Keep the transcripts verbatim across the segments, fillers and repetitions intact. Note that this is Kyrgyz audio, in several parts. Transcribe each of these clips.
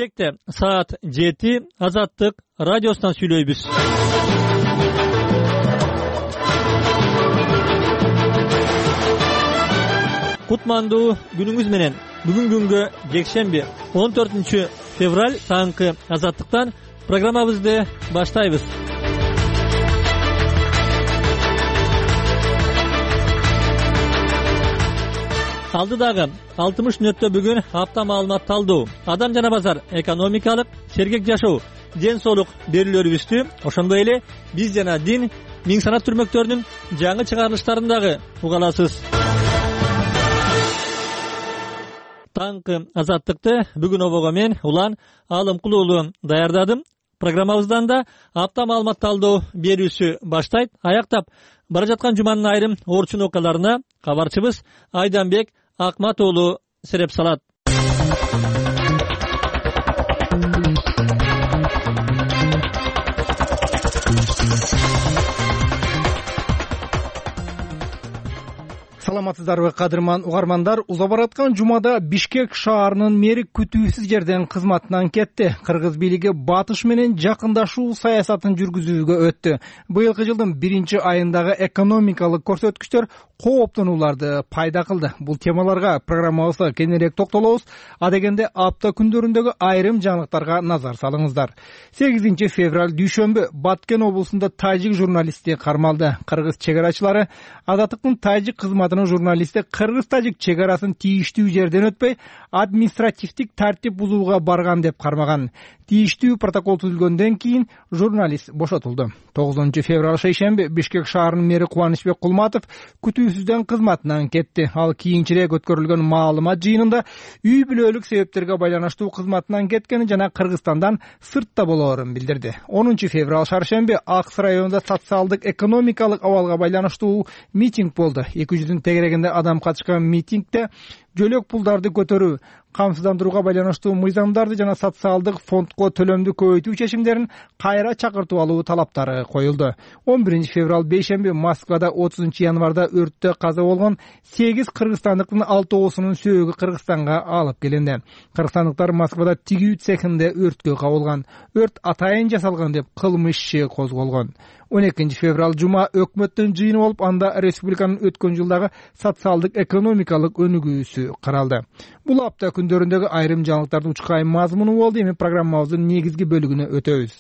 Бишкекте саат жети Азаттык радиосунан сүйлөйбүз. Кутмандуу күнүңүз менен. Бүгүн күнгө жекшемби он төртүнчү февраль таңкы Азаттыктан программабызды баштайбыз. Алдыдагы алтымыш мүнөттө бүгүн апта маалымат талдоо, адам жана базар, экономикалык, сергек жашоо, ден соолук берүүлөрүбүздү, ошондой эле биз жана дин, миң санат түрмөктөрүнүн жаңы чыгарылыштарын дагы уга аласыз. Таңкы Азаттыкты бүгүн обого мен Улан Алымкул уулу даярдадым. Программабыздан да апта маалымат талдоо берүүсү баштайт. Аяктап бара жаткан жуманын айрым орчун окуяларына кабарчыбыз Айданбек Акмат уулу сереп салат. Саламатсыздарбы кадырман угармандар, уза бараткан жумада Бишкек шаарынын мэри күтүүсүз жерден кызматынан кетти. Кыргыз бийлиги батыш менен жакындашуу саясатын жүргүзүүгө өттү. Быйылкы жылдын биринчи айындагы экономикалык көрсөткүчтөр кооптонууларды пайда кылды. Бул темаларга программабызда кененирээк токтолобуз. Адегенде апта күндөрүндөгү айрым жаңылыктарга назар салыңыздар. сегизинчи февраль дүйшөмбү Баткен облусунда тажик журналисти кармалды. Кыргыз чегарачылары Азаттыктын тажик кызматынын журналисти кыргыз-тажик чегарасын тийиштүү жерден өтпөй административдик тартип бузууга барган деп кармаган. Тийиштүү протокол түзүлгөндөн кийин журналист бошотулду. тогузунчу февраль шейшемби Бишкек шаарынын мэри Кубанычбек Кулматов күтүүсүздөн кызматынан кетти. Ал кийинчерээк өткөрүлгөн маалымат жыйынында үй бүлөлүк себептерге байланыштуу кызматынан кеткени жана Кыргызстандан сыртта болоорун билдирди. онунчу февраль шаршемби Акс районунда социалдык экономикалык абалга байланыштуу митинг болду. эки жүздүн тегерегинде адам катышкан митингде жөлөк пулдарды көтөрүү, камсыздандырууга байланыштуу мыйзамдарды жана социалдык фондко төлөмдү көбөйтүү чечимдерин кайра чакыртып алуу талаптары коюлду. он биринчи февраль бейшемби Москвада отузунчу январда өрттө каза болгон сегиз кыргызстандыктын алтоосунун сөөгү Кыргызстанга алып келинди. Кыргызстандыктар Москвада тигүү цехинде өрткө кабылган. Өрт атайын жасалган деп кылмыш иши козголгон. он экинчи февраль жума өкмөттүн жыйыны болуп, анда республиканын өткөн жылдагы социалдык экономикалык өнүгүүсү каралды. Бул апта күндөрүндөгү айрым жаңылыктардын учкай мазмуну болду. Эми программабыздын негизги бөлүгүнө өтөбүз.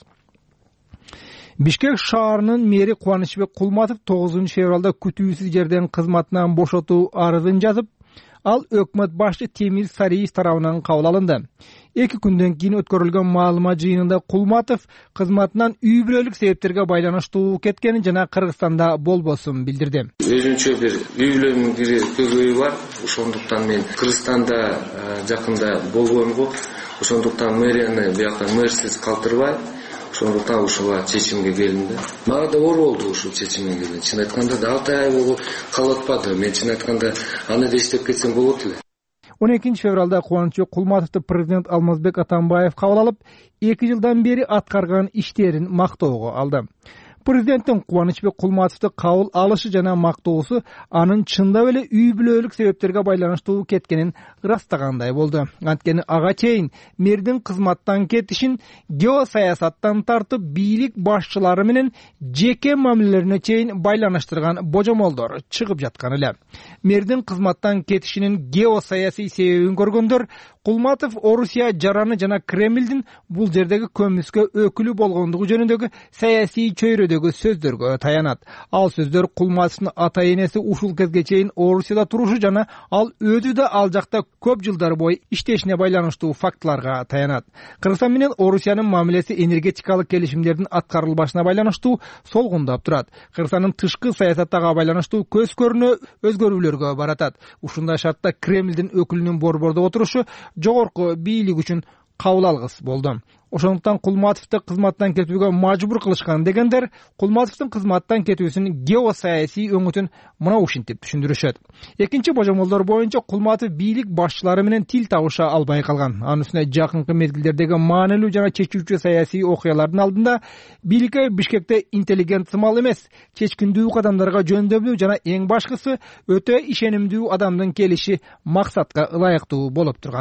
Бишкек шаарынын мэри Кубанычбек Кулматов тогузунчу февралда күтүүсүз жерден кызматынан бошотуу арызын жазып, ал өкмөт башчы Темир Сариев тарабынан кабыл алынды. Эки күндөн кийин өткөрүлгөн маалымат жыйынында Кулматов кызматынан үй бүлөлүк себептерге байланыштуу кеткенин жана Кыргызстанда болбосун билдирди. Өзүнчө бир үй бүлөнүн көзөйү бар. Ошондуктан мен Кыргызстанда жакында болбоймго. Ошондуктан мэрияны бияка мэрсиз калтырбай, ошондуктан ушуга чечимге келдим да. Мага да оор болду ушул чечимге келген. Чын айтканда да алты ай болуп калып атпады. Мен чын айтканда аны да иштеп кетсем болот эле. он экинчи февралда Кубанычбек Кулматовду президент Алмазбек Атамбаев кабыл алып, эки жылдан бери аткарган иштерин мактоого алды. Президенттин Кубанычбек Кулматовду кабыл алышы жана мактоосу анын чындап эле үй бүлөлүк себептерге байланыштуу кеткенин ырастагандай болду. Анткени ага чейин мэрдин кызматтан кетишин геосаясаттан тартып бийлик башчылары менен жеке мамилелерине чейин байланыштырган божомолдор чыгып жаткан эле. Мэрдин кызматтан кетишинин геосаясий себебин көргөндөр Кулматов Орусия жараны жана Кремлдин бул жердеги көмүскө өкүлү болгондугу жөнүндөгү саясий чөйрөдөгү сөздөргө таянат. Ал сөздөр Кулматовдун ата энеси ушул кезге чейин Орусияда турушу жана ал өзү да ал жакта көп жылдар бою иштешине байланыштуу фактыларга таянат. Кыргызстан менен Орусиянын мамилеси энергетикалык келишимдердин аткарылбашына байланыштуу солгундап турат. Кыргызстандын тышкы саясаттага байланыштуу көз көрүнө өзгөрүүлөргө баратат. Ушундай шартта Кремлдин өкүлүнүн борбордо отурушу жогорку бийлик үчүн кабыл алгыс болду. Ошондуктан Кулматовду кызматтан кетүүгө мажбур кылышкан дегендер Кулматовдун кызматтан кетүүсүнүн геосаясий өңүтүн мына ушинтип түшүндүрүшөт. Экинчи божомолдор боюнча Кулматов бийлик башчылары менен тил табыша албай калган. Анын үстүнө жакынкы мезгилдердеги маанилүү жана чечүүчү саясий окуялардын алдында бийликке Бишкекте интеллигент сымал эмес, чечкиндүү кадамдарга жөндөмдүү жана эң башкысы өтө ишенимдүү адамдын келиши максатка ылайыктуу болуп тургандай.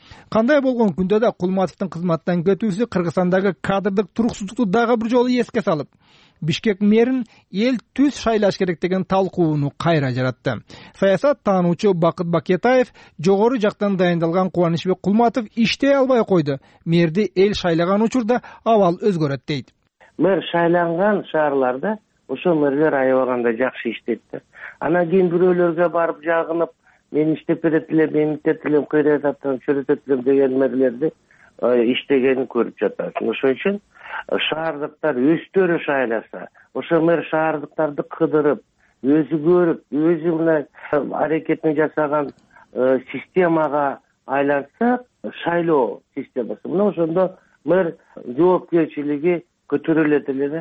Кандай болгон күндө да Кулматовдун кызматтан кетүүсү Кыргызстандагы кадрдык туруксуздукту дагы бир жолу эске салып, Бишкек мэрин эл түз шайлаш керек деген талкууну кайра жаратты. Саясат таануучу Бакыт Бакетаев жогору жактан дайындалган Кубанычбек Кулматов иштей албай койду. Мэрди эл шайлаган учурда абал өзгөрөт дейт. Мэр шайланган шаарларда ошо мэрлер аябаганда жакшы иштетти. Анан кийин бирөөлөргө барып жагынып, мен иштеп берет элем, мен иштеп элем, кыйрат аттан чөрөтөт элем деген мэрлерди иштегенин көрүп жатасың. Ошон үчүн шаардыктар өздөрү шайласа, ошо мэр шаардыктарды кыдырып, өзү көрүп, өзү мына аракетин жасаган системага айланса, шайлоо системасы. Мына ошондо мэр жоопкерчилиги көтөрүлөт эле.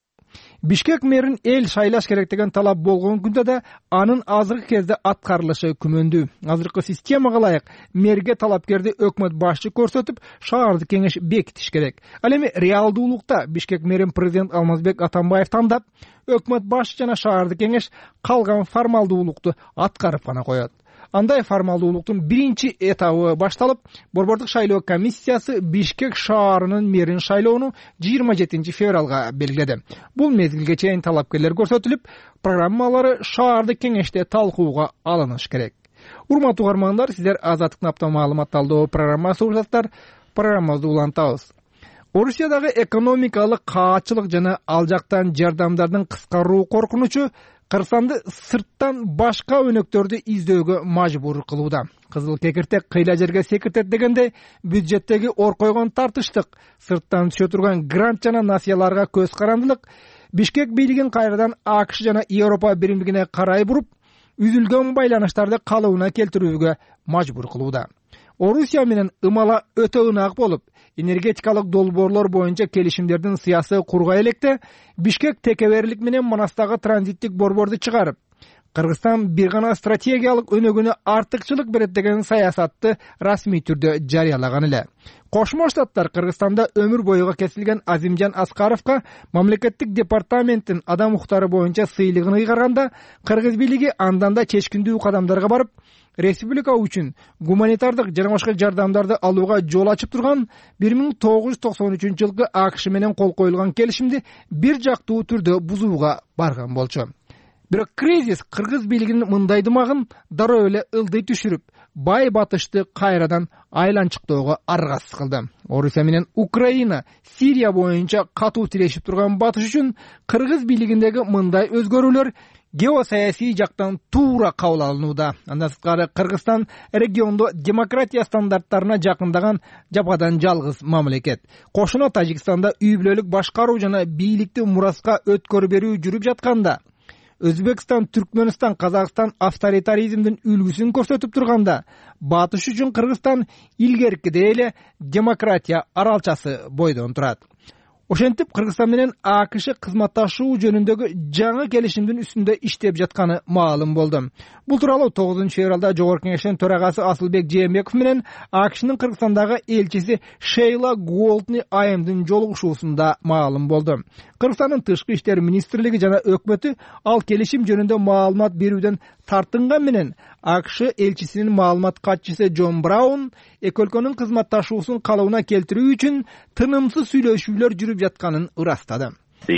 Бишкек мэрин эл шайлаш керек деген талап болгон күндө да анын азыркы кезде аткарылышы күмөндүү. Азыркы системага ылайык мэрге талапкерди өкмөт башчы көрсөтүп, шаардык кеңеш бекитиш керек. Ал эми реалдуулукта Бишкек мэрин президент Алмазбек Атамбаев тандап, өкмөт башчы жана шаардык кеңеш калган формалдуулукту аткарып гана коет. Андай формалдуулуктун биринчи этабы башталып, Борбордук шайлоо комиссиясы Бишкек шаарынын мэрин шайлоону жыйырма жетинчи февралга белгиледи. Бул мезгилге чейин талапкерлер көрсөтүлүп, программалары шаардык кеңеште талкууга алыныш керек. Урматтуу угармандар, сиздер Азаттыктын апта маалымат талдоо программасы урсаттар. Программабызды улантабыз. Орусиядагы экономикалык каатчылык жана ал жактан жардамдардын кыскаруу коркунучу Кыргызстанды сырттан башка өнөктөрдү издөөгө мажбур кылууда. Кызыл кекиртек кыйла жерге секиртет дегенде бюджеттеги ор койгон тартыштык, сырттан түшө турган грант жана насыяларга көз карандылык Бишкек бийлигин кайрадан АКШ жана Европа биримдигине карай буруп, үзүлгөн байланыштарды калыбына келтирүүгө мажбур кылууда. Орусия менен ымала өтө ынак болуп, энергетикалык долбоорлор боюнча келишимдердин сыясы кургай электе, Бишкек текеберлик менен Манастагы транзиттик борборду чыгарып, Кыргызстан бир гана стратегиялык өнөгүнө артыкчылык берет деген саясатты расмий түрдө жарыялаган эле. Кошмо Штаттар Кыргызстанда өмүр боюга кесилген Азимжан Аскаровго мамлекеттик департаменттин адам укуктары боюнча сыйлыгын ыйгарганда, Кыргыз бийлиги андан да чечкиндүү кадамдарга барып, республика үчүн гуманитардык жана башка жардамдарды алууга жол ачып турган бир миң тогуз жүз токсон үчүнчү жылкы АКШ менен кол коюлган келишимди бир жактуу түрдө бузууга барган болчу. Бирок кризис Кыргыз бийлигинин мындай дымагын дароо эле ылдый түшүрүп, бай батышты кайрадан айланчыктоого аргасыз кылды. Орусия менен Украина, Сирия боюнча катуу тирешип турган батыш үчүн Кыргыз бийлигиндеги мындай өзгөрүүлөр геосаясий жактан туура кабыл алынууда. Андан сырткары Кыргызстан региондо демократия стандарттарына жакындаган жападан жалгыз мамлекет. Кошуна Тажикстанда үй бүлөлүк башкаруу жана бийликти мураска өткөрүп берүү жүрүп жатканда, Өзбекстан, Түркмөнстан, Казакстан авторитаризмдин үлгүсүн көрсөтүп турганда, батыш үчүн Кыргызстан илгеркидей эле демократия аралчасы бойдон турат. Ошентип Кыргызстан менен АКШ кызматташуу жөнүндөгү жаңы келишимдин үстүндө иштеп жатканы маалым болду. Бул тууралуу тогузунчу февралда Жогорку Кеңештин төрагасы Асылбек Жээнбеков менен АКШнын Кыргызстандагы элчиси Шейла Голдни айымдын жолугушуусунда маалым болду. Кыргызстандын тышкы иштер министрлиги жана өкмөтү ал келишим жөнүндө маалымат берүүдөн тартынган менен АКШ элчисинин маалымат катчысы Джон Браун эки өлкөнүн кызматташуусун калыбына келтирүү үчүн тынымсыз сүйлөшүүлөр жүрүп жатканын ырастады.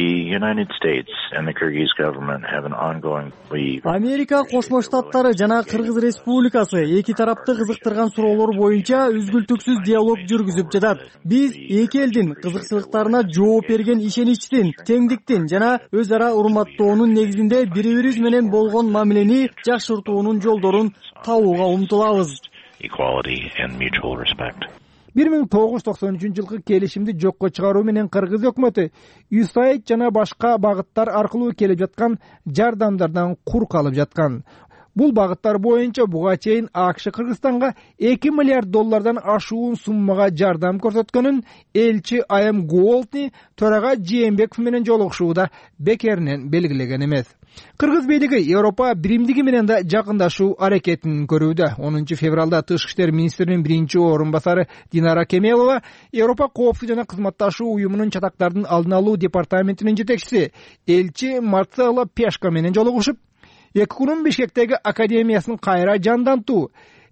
Америка Кошмо Штаттары жана Кыргыз Республикасы эки тарапты кызыктырган суроолор боюнча үзгүлтүксүз диалог жүргүзүп жатат. Биз эки элдин кызыкчылыктарына жооп берген ишеничтин, теңдиктин жана өз ара урматтоонун негизинде бири-бирибиз менен болгон мамилени жакшыртуунун жолдорун табууга умтулабыз. бир миң тогуз жүз токсон үчүнчү жылкы келишимди жокко чыгаруу менен Кыргыз өкмөтү ю эс эй ди жана башка багыттар аркылуу келип жаткан жардамдардан кур калып жаткан. Бул багыттар боюнча буга чейин АКШ Кыргызстанга эки миллиард доллардан ашуун суммага жардам көрсөткөнүн элчи Айым Голдни төрага Жээнбеков менен жолугушууда бекеринен белгилеген эмес. Кыргыз бийлиги Европа биримдиги менен да жакындашуу аракетин көрүүдө. онунчу февралда Тышкы иштер министринин биринчи орун басары Динара Кемелова Европа коопсуздук жана кызматташуу уюмунун чатактардын алдын алуу департаментинин жетекчиси элчи Марцелло Пешко менен жолугушуп, эки күнүн Бишкектеги академиясын кайра жандантуу,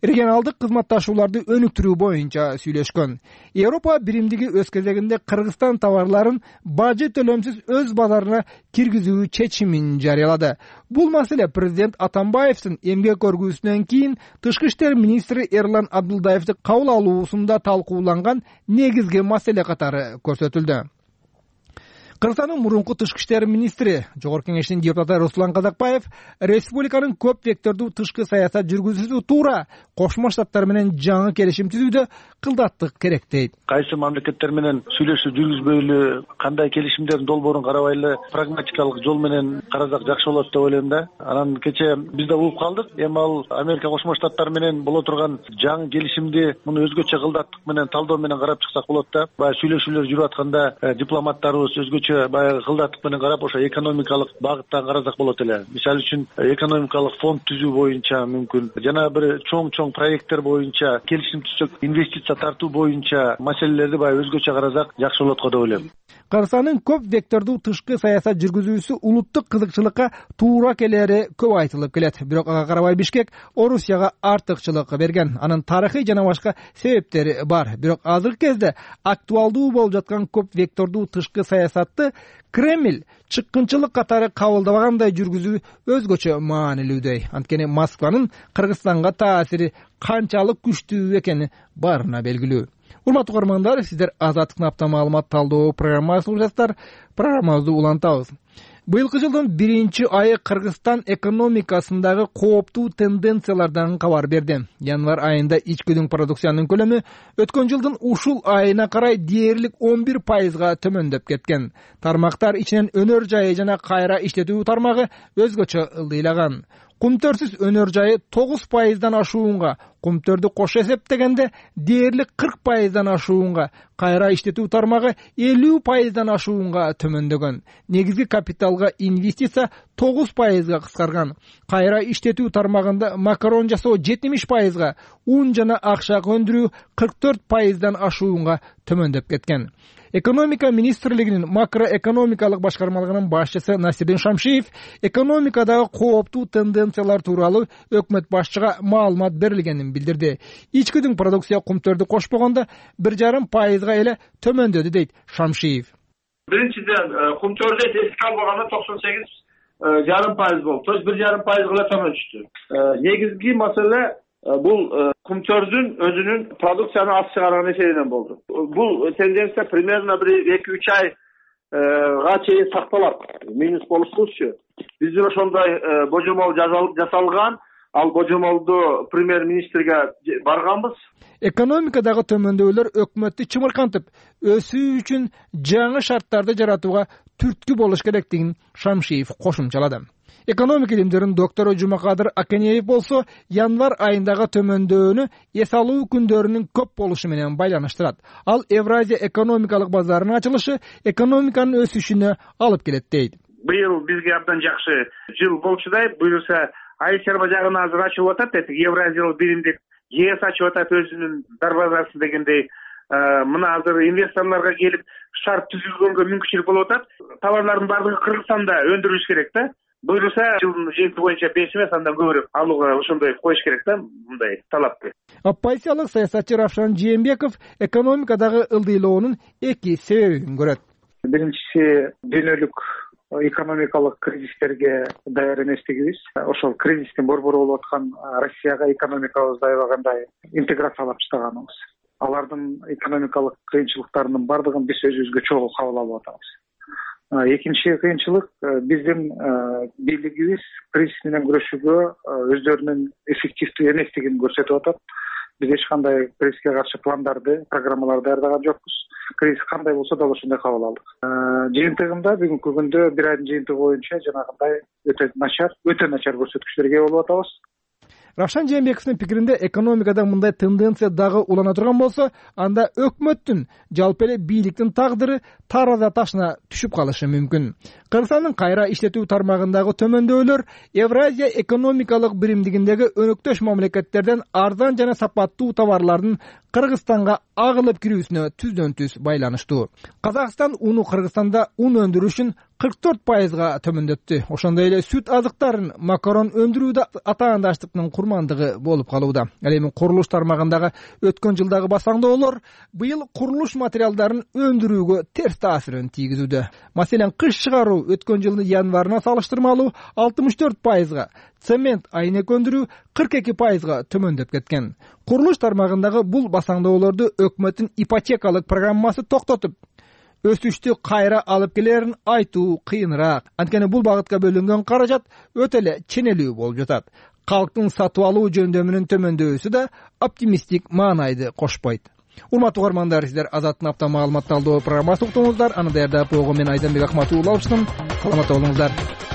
регионалдык кызматташууларды өнүктүрүү боюнча сүйлөшкөн. Европа биримдиги өз кезегинде Кыргызстан товарларын бажы төлөмсүз өз базарына киргизүү чечимин жарыялады. Бул маселе президент Атамбаевдин эмгек көргүүсүнөн кийин тышкы иштер министри Эрлан Абдулдаевди кабыл алуусунда талкууланган негизги маселе катары көрсөтүлдү. Кыргызстандын мурунку тышкы иштер министри, Жогорку Кеңештин депутаты Руслан Казакбаев республиканын көп вектордуу тышкы саясат жүргүзүүсү туура Кошмо Штаттар менен жаңы келишим түзүүдө кылдаттык керек дейт. Кайсы мамлекеттер менен сүйлөшүү жүргүзбөйлү, кандай келишимдердин долбоорун карабайлы, прагматикалык жол менен карасак жакшы болот деп ойлойм да. Анан кече биз да угуп калдык. Эми ал Америка Кошмо Штаттар менен боло турган жаңы келишимди муну өзгөчө кылдаттык менен, талдоо менен карап чыксак болот да. Баягы сүйлөшүүлөр жүрүп атканда дипломаттарыбыз өзгөчө баягы кылдаттык менен карап ошо экономикалык багыттан карасак болот эле. Мисалы үчүн экономикалык фонд түзүү боюнча мүмкүн, жана бир чоң-чоң проекттер боюнча, келишим түзсөк, инвестиция тартуу боюнча маселелерди баягы өзгөчө карасак жакшы болот го деп ойлойм. Кыргызстандын көп вектордуу тышкы саясат жүргүзүүсү улуттук кызыкчылыкка туура келери көп айтылып келет. Бирок ага карабай Бишкек Орусияга артыкчылык берген. Анын тарыхый жана башка себептери бар. Бирок азыркы кезде актуалдуу болуп жаткан көп вектордуу тышкы саясатты Кремль чыккынчылык катары кабылдабагандай жүргүзүү өзгөчө маанилүүдөй. Анткени Москванын Кыргызстанга таасири канчалык күчтүү экени барына белгилүү. Урматтуу көрөрмандар, сиздер Азаттыктын апта маалымат талдоо программасын угуп жатасыздар. Программабызды улантабыз. Быйылкы жылдын биринчи айы Кыргызстан экономикасындагы кооптуу тенденциялардан кабар берди. Январь айында ички продукциянын көлөмү өткөн жылдын ушул айына карай дээрлик он бир пайызга төмөндөп кеткен. Тармактар ичинен өнөр жайы жана кайра иштетүү тармагы өзгөчө ылдыйлаган. Кумтөрсүз өнөр жайы тогуз пайыздан ашуунга, кумтөрдү кошо эсептегенде дээрлик кырк пайыздан ашуунга, кайра иштетүү тармагы элүү пайыздан ашуунга төмөндөгөн. Негизги капиталга инвестиция тогуз пайызга кыскарган. Кайра иштетүү тармагында макарон жасоо жетимиш пайызга, ун жана акчак өндүрүү кырк төрт пайыздан ашуунга төмөндөп кеткен. Экономика министрлигинин макроэкономикалык башкармалыгынын башчысы Насирдин Шамшиев экономикадагы кооптуу тенденциялар тууралуу өкмөт башчыга маалымат берилгенин билдирди. Ички продукция кумтөрдү кошпогондо бир жарым пайызга эле төмөндөдү дейт Шамшиев. Биринчиден кумтөрдү эске албаганда токсон сегиз жарым пайыз болду. То есть бир жарым пайызга эле төмөн түштү. Негизги маселе бул кумтөрдүн өзүнүн продукцияны аз чыгарган эсебинен болду. Бул тенденция примерно бир эки үч айга чейин сакталат. Минус болушубузчу. Биздин ошондой божомол жасалган, ал божомолду премьер-министрге барганбыз. Экономикадагы төмөндөөлөр өкмөттү чымыркантып, өсүү үчүн жаңы шарттарды жаратууга түрткү болуш керектигин Шамшиев кошумчалады. Экономика илимдеринин доктору Жумакадыр Акенеев болсо, январь айындагы төмөндөөнү эс алуу күндөрүнүн көп болушу менен байланыштырат. Ал Евразия экономикалык базарынын ачылышы экономиканын өсүшүнө алып келет дейт. Быйыл бизге абдан жакшы жыл болчудай, буюрса айыл чарба жагын азыр ачылып атат, Евразиялык биримдик ЕС ачып атат өзүнүн дарбазасын дегендей. Мына азыр инвесторлорго келип шарт түзүлгөнгө мүмкүнчүлүк болуп атат. Товарлардын баардыгы Кыргызстанда өндүрүлүш керек да. Буюрса жылдын жыйынты боюнча беш эмес, андан көбүрөөк алууга ошондой коюш керек да, мындай талапты. Оппозициялык саясатчы Равшан Жээнбеков экономикадагы ылдыйлоонун эки себебин көрөт. Биринчиси дүйнөлүк экономикалык кризистерге даяр эместигибиз. Ошол кризистин борбору болуп аткан Россияга экономикабызды аябагандай интеграциялап таштаганыбыз. Алардын экономикалык кыйынчылыктарынын бардыгын биз өзүбүзгө чогуу кабыл алып атабыз. Экинчи кыйынчылык биздин бийлигибиз кризис менен күрөшүүгө өздөрүнүн эффективдүү эместигин көрсөтүп атат. Биз эч кандай кризиске каршы пландарды, программаларды даярдаган жокпуз. Кризис кандай болсо дал ошондой кабыл алдык. Жыйынтыгында бүгүнкү күндө бир айдын жыйынтыгы боюнча жанагындай өтө начар, өтө начар көрсөткүчтөргө ээ болуп атабыз. Равшан Жээнбековдун пикиринде экономикада мындай тенденция дагы улана турган болсо, анда өкмөттүн, жалпы эле бийликтин тагдыры тараза ташына түшүп калышы мүмкүн. Кыргызстандын кайра иштетүү тармагындагы төмөндөөлөр Евразия экономикалык биримдигиндеги өнөктөш мамлекеттерден арзан жана сапаттуу товарлардын Кыргызстанга агылып кирүүсүнө түздөн түз байланыштуу. Казакстан уну Кыргызстанда ун өндүрүшүн кырк төрт пайызга төмөндөттү. Ошондой эле сүт азыктарын, макарон өндүрүү да атаандаштыктын курмандыгы болуп калууда. Ал эми курулуш тармагындагы өткөн жылдагы басаңдоолор быйыл курулуш материалдарын өндүрүүгө терс таасирин тийгизүүдө. Маселен, кыш чыгаруу өткөн жылдын январына салыштырмалуу алтымыш төрт пайызга, цемент айнек өндүрүү кырк эки пайызга төмөндөп кеткен. Курулуш тармагындагы бул басаңдоолорду өкмөттүн ипотекалык программасы токтотуп, өсүштү кайра алып келерин айтуу кыйыныраак. Анткени бул багытка бөлүнгөн каражат өтө эле ченелүү болуп жатат. Калктын сатып алуу жөндөмүнүн төмөндөбүсү да оптимисттик маанайды кошпойт. Урматтуу угармандар, сиздер Азаттын апта маалымат талдоо программасын уктуңуздар. Аны даярдап койгон мен Айданбек Акматов улабычтым. Саламатта болуңуздар.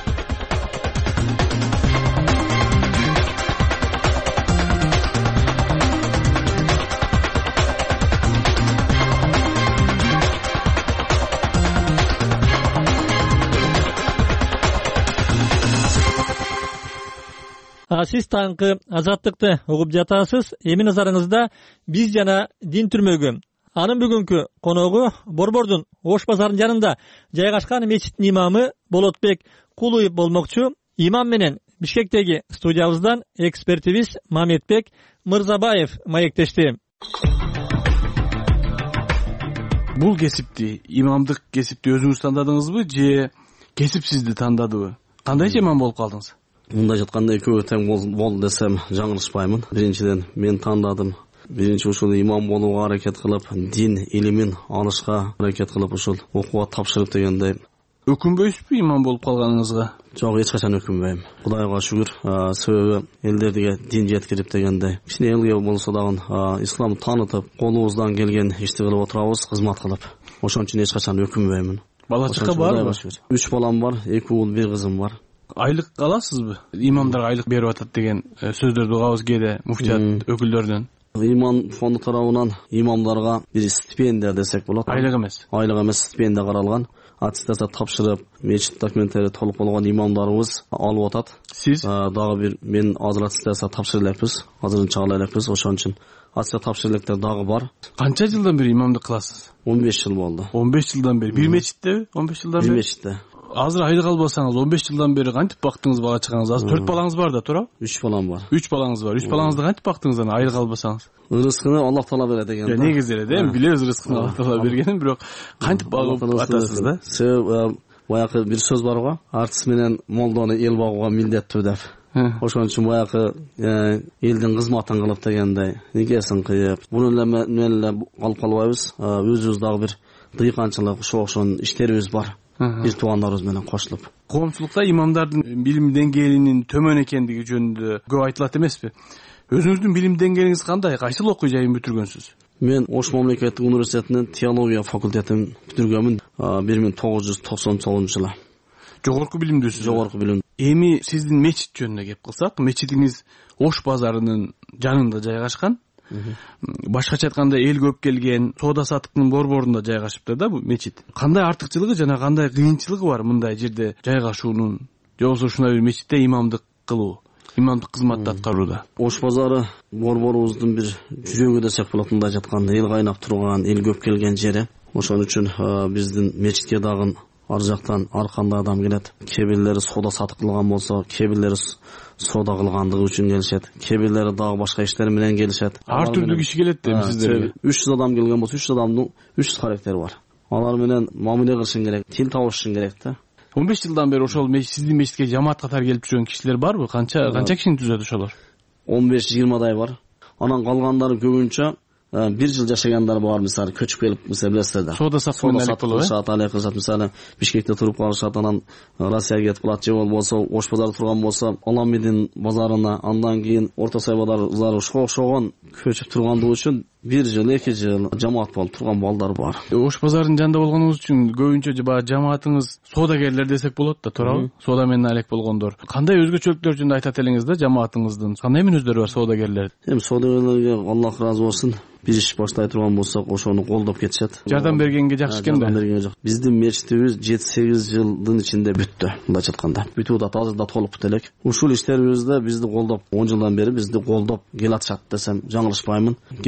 Сиз таңкы Азаттыкты угуп жатасыз. Эми назарыңызда биз жана дин түрмөгү. Анын бүгүнкү коногу Борбордун Ош базарынын жанында жайгашкан мечиттин имамы Болотбек Кулуев болмокчу. Имам менен Бишкектеги студиябыздан экспертибиз Мамедбек Мырзабаев маектешти. Бул кесипти, имамдык кесипти өзүңүз тандадыңызбы же кесип сизди тандадыбы? Кандай имам болуп калдыңыз? Мындай жатканда экөө тең болду десем жаңылышпаймын. Биринчиден мен тандадым. Биринчи ушул имам болууга аракет кылып, дин илимин алышка аракет кылып, ушул окууга тапшырып дегендей. Өкүнбөйсүзбү имам болуп калганыңызга? Жок, эч качан өкүнбөйм. Кудайга шүгүр, себеби элдерге дин жеткирип дегендей. Кичине элге болсо дагы ислам таанытып, колубуздан келген ишти кылып отурабыз, кызмат кылып. Ошон үчүн эч качан өкүнбөймүн. Бала чака барбы? Үч балам бар, эки уул, бир кызым бар. Айлык аласызбы? Имамдарга айлык берип атат деген сөздөрдү угабыз кээде муфтият өкүлдөрүнөн. Имам фонду тарабынан имамдарга бир стипендия десек болот. Айлык эмес. Айлык эмес, стипендия каралган. Аттестация тапшырып, мечит документтери толук болгон имамдарыбыз алып атат. Сиз дагы бир мен азыр аттестация тапшырып элекпиз. Азырын чыгара элекпиз, ошон үчүн аттестация тапшырып электер дагы бар. Канча жылдан бери имамдык кыласыз? он беш жыл болду. он беш жылдан бери. Бир мечиттеби? он беш жылдан бери? Бир мечитте. Азыр айлык албасаңыз он беш жылдан бери кантип бактыңыз бала чагаңыз? Азыр төрт балаңыз бар да, туурабы? үч балам бар. үч балаңыз бар. үч балаңызды кантип бактыңыз аны айлык албасаңыз? Рызкыны Аллах Таала берет деген. Я негизи эле, эми билебиз рызкыны Аллах Таала бергенин, бирок кантип багып атасыз да? Себеби баягы бир сөз бар го, артист менен молдону эл багууга милдеттүү деп. Ошон үчүн баягы элдин кызматын кылып дегендей, никесин кыйып, буну эле менен эле алып калбайбыз. Өзүбүз дагы бир дыйканчылык, ошон иштерибиз бар. Бир туугандарыбыз менен кошулуп. Коомчулукта имамдардын билим деңгээлинин төмөн экендиги жөнүндө көп айтылат эмеспи? Өзүңүздүн билим деңгээлиңиз кандай? Кайсыл окуу жайын бүтүргөнсүз? Мен Ош мамлекеттик университетинин теология факультетин бүтүргөнмүн бир миң тогуз жүз токсон тогузунчу жылы. Жогорку билимдүүсүз? Жогорку билим. Эми сиздин мечит жөнүндө кеп кылсак, мечитиңиз Ош базарынын жанында жайгашкан. Башкача айтканда эл көп келген, соода саттыктын борборунда жайгашыптыр да бул мечит. Кандай артыкчылыгы жана кандай кыйынчылыгы бар мындай жерде жайгашуунун? Же болбосо ушундай бир мечитте имамдык кылуу, имамдык кызматты аткарууда? Ош базары борборубуздун бир жүрөгү десек болот, мындай жатканда эл кайнап турган, эл көп келген жери. Ошон үчүн биздин мечитке дагы ар жактан ар кандай адам келет. Кээ бирлери соода сатык кылган болсо, кээ бирлери соода кылгандыгы үчүн келишет. Кээ бирлери дагы башка иштер менен келишет. Ар түрдүү киши келет дейм сиздерге. үч жүз адам келген болсо, үч жүз адамдын үч жүз характери бар. Алар менен мамиле кылышың керек, тил табышың керек да. он беш жылдан бери ошол сиздин мечитке жамаат катары келип жүргөн кишилер барбы? Канча канча кишини түзөт ошолор? он беш жыйырмадай бар. Анан калгандары көбүнчө бир жыл жашагандар бар, мисалы көчүп келип, мисалы билесиздер да. Соода саттыкта алек болуп, саат алек кылышат, мисалы Бишкекте туруп калышат, анан Россияга кетип калат, же болбосо Ош базарда турган болсо, Аламидин базарына, андан кийин Орто Сай базары ошого көчүп тургандыгы үчүн бир жыл, эки жыл жамаат болуп турган балдар бар. Ош базарынын жанында болгонуңуз үчүн көбүнчө баягы жамаатыңыз соодагерлер десек болот да, туурабы? Соода менен алек болгондор. Кандай өзгөчөлүктөр жөнүндө айтат элеңиз да жамаатыңыздын? Кандай мүнөздөрү бар соодагерлер? Эми соодагерлерге Аллах ыраазы болсун, бир иш баштай турган болсок, ошону колдоп кетишет. Жардам бергенге жакшы экен да. Жардам бергенге жакшы. Биздин мечитибиз жети сегиз жылдын ичинде бүттү, мындайча айтканда. Бүтүп атат, азыр да толук бүтө элек. Ушул иштерибизде бизди колдоп, он жылдан бери бизди колдоп келатышат десем жаңылышпаймын. Кече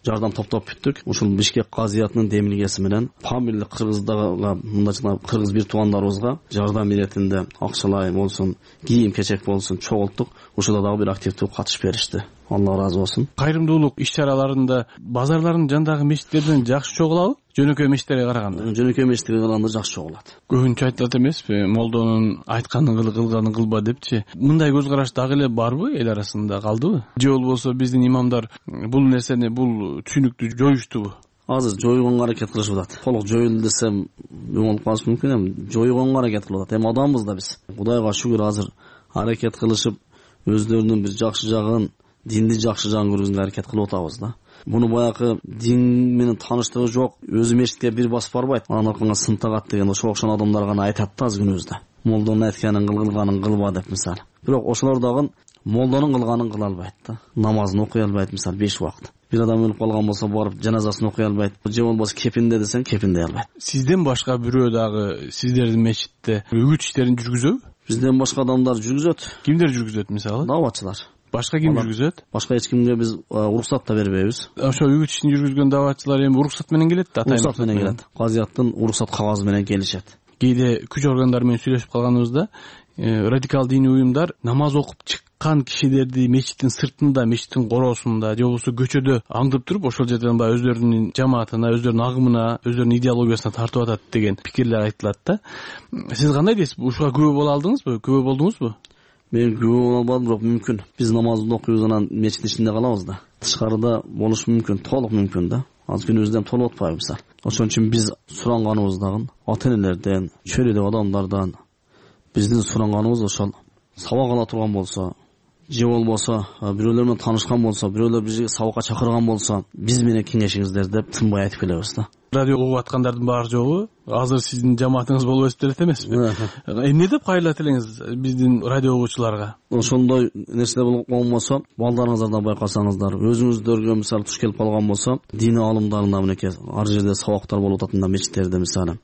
жардам топтоп бүттүк. Ушул Бишкек казыятынын демилгеси менен фамилия кыргыздага, мындача кыргыз бир туугандарыбызга жардам иретинде акчалай болсун, кийим кечек болсун чогулттук. Ушуда дагы бир активдүү катышып беришти. Алла разы болсун. Кайрымдуулук иш-чараларында базарлардын жандагы мечиттерден жакшы чогулабы? Жөнөкөй мечиттерге караганда. Жөнөкөй мечиттерге караганда жакшы чогулат. Көбүнчө айтылат эмеспи? Молдонун айтканын кыл, кылганын кылба депчи. Мындай көз караш дагы эле барбы эл арасында, калдыбы? Же болбосо биздин имамдар бул нерсени, бул түшүнүктү жоюштубу? Азыр жоюгонго аракет кылышып атат. Толук жоюлду десем болуп калышы мүмкүн, эми жоюгонго аракет кылып атат. Эми адамбыз да биз. Кудайга шүгүр азыр аракет кылышып өздөрүнүн бир жакшы жагын, динди жакшы жагын көргөзүүгө аракет кылып атабыз да. Буну баягы дин менен тааныштыгы жок, өзү мечитке бир басып барбайт. Анан аркаңа сын тагат деген ошо окшон адамдар гана айтат да аз күнүбүздө. Молдонун айтканын кыл, кылганын кылба деп мисалы. Бирок ошолор дагы молдонун кылганын кыла албайт да. Намазын окуй албайт мисалы беш убакыт. Бир адам өлүп калган болсо барып жаназасын окуй албайт. Же болбосо кепинде десең кепиндей албайт. Сизден башка бирөө дагы сиздердин мечитте үгүт иштерин жүргүзөбү? Бизден башка адамдар жүргүзөт. Кимдер жүргүзөт мисалы? Даватчылар. Башка ким жүргүзөт? Башка эч кимге биз уруксат да бербейбиз. Ошо үгүт ишин жүргүзгөн даватчылар эми уруксат менен келет да, атайын. Уруксат менен келет. Казыяттын уруксат кагазы менен келишет. Кээде күч органдары менен сүйлөшүп калганыбызда радикал диний уюмдар намаз окуп чыккан кишилерди мечиттин сыртында, мечиттин короосунда же болбосо көчөдө аңдып туруп ошол жерден баягы өздөрүнүн жамаатына, өздөрүнүн агымына, өздөрүнүн идеологиясына тартып атат деген пикирлер айтылат да. Сиз кандай дейсиз? Ушуга күбө боло алдыңызбы? Күбө болдуңузбу? Мен күбө боло албадым, бирок мүмкүн. Биз намазды окуйбуз, анан мечит ичинде калабыз да. Тышкарыда болушу мүмкүн, толук мүмкүн да. Аз күнүбүздөн толуп атпайбыз. Ошон үчүн биз суранганыбыздагы ата-энелерден, чөйрөдөгү адамдардан биздин суранганыбыз ошол сабак ала турган болсо, же болбосо бирөөлөр менен таанышкан болсо, бирөөлөр бизди сабакка чакырган болсо, биз менен кеңешиңиздер деп тынбай айтып келебиз да. Радио угуп аткандардын баары жогу азыр сиздин жамаатыңыз болуп өсүп берет эмеспи? Эмне деп кайрылат элеңиз биздин радио угуучуларга? Ошондой нерсе болбосо, балдарыңыздар да байкасаңыздар, өзүңүздөргө мисалы туш келип калган болсо, дин алымдарында мынакей ар жерде сабактар болуп атат, мечиттерде мисалы.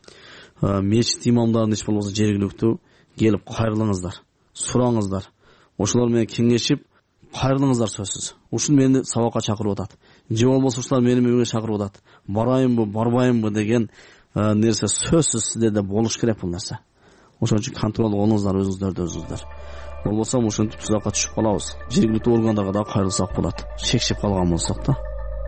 Мечит имамдарын ич болбосо жергиликтүү келип кайрылыңыздар, сураңыздар. Ошолор менен кеңешип кайрылыңыздар сөзсүз. Ушул мени сабакка чакырып атат. Же болбосо ушулар мени мөөгө чакырып атат. Барайынбы, барбайынбы деген нерсе сөзсүз сиздерде болуш керек бул нерсе. Ошон үчүн контроль кылыңыздар өзүңүздөрдү өзүңүздөр. Болбосо ушинтип тузакка түшүп калабыз. Жергиликтүү органдарга да кайрылсак болот. Шекшип калган болсок да.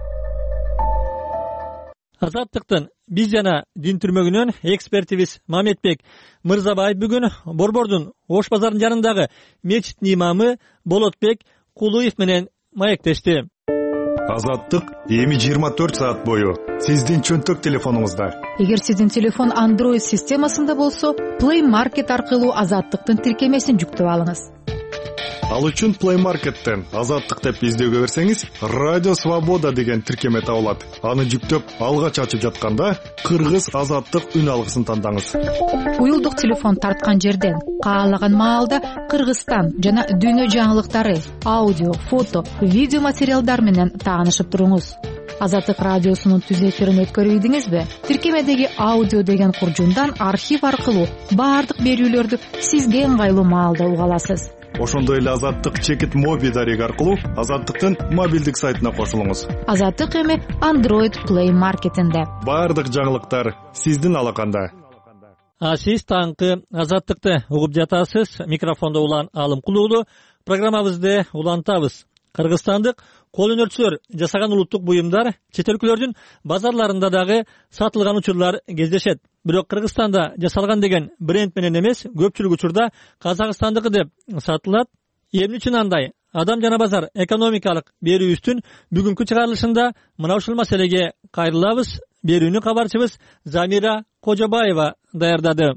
Азаттыктын биз жана дин түрмөгүнөн экспертибиз Мамедбек Мырзабаев бүгүн Борбордун Ош базарынын жанындагы мечиттин имамы Болотбек Кулуев менен маектешти. Азаттык эми жыйырма төрт саат бою сиздин чөнтөк телефонуңузда. Эгер сиздин телефон Android системасында болсо, Play Market аркылуу Азаттыктын тиркемесин жүктөп алыңыз. Ал үчүн Play Market'тен Азаттык деп издөөгө берсеңиз, Радио Свобода деген тиркеме табылат. Аны жүктөп, алгач ачып жатканда Кыргыз Азаттык үн алгысын тандаңыз. Уюлдук телефон тарткан жерден каалаган маалда Кыргызстан жана дүйнө жаңылыктары, аудио, фото, видео материалдар менен таанышып туруңуз. Азаттык радиосунун түз эфирин өткөрүйдүңүзбү? Тиркемедеги аудио деген куржундан архив аркылуу баардык берүүлөрдү сизге ыңгайлуу маалда уга аласыз. Ошондой эле Азаттык чекит моби дареги аркылуу Азаттыктын мобилдик сайтына кошулуңуз. Азаттык эми Android Play Market'инде. Баардык жаңылыктар сиздин алаканда. А сиз таңкы Азаттыкты угуп жатасыз. Микрофондо Улан Алымкулуулу. Программабызды улантабыз. Кыргызстандык кол өнөрчүлөр жасаган улуттук буюмдар чет өлкөлөрдүн базарларында дагы сатылган учурлар кездешет. Бирок Кыргызстанда жасалган деген бренд менен эмес, көпчүлүк учурда Казакстандыкы деп сатылат. Эмне үчүн андай? Адам жана базар экономикалык берүүбүздүн бүгүнкү чыгарылышында мына ушул маселеге кайрылабыз. Берүүнү кабарчыбыз Замира Кожобаева даярдады.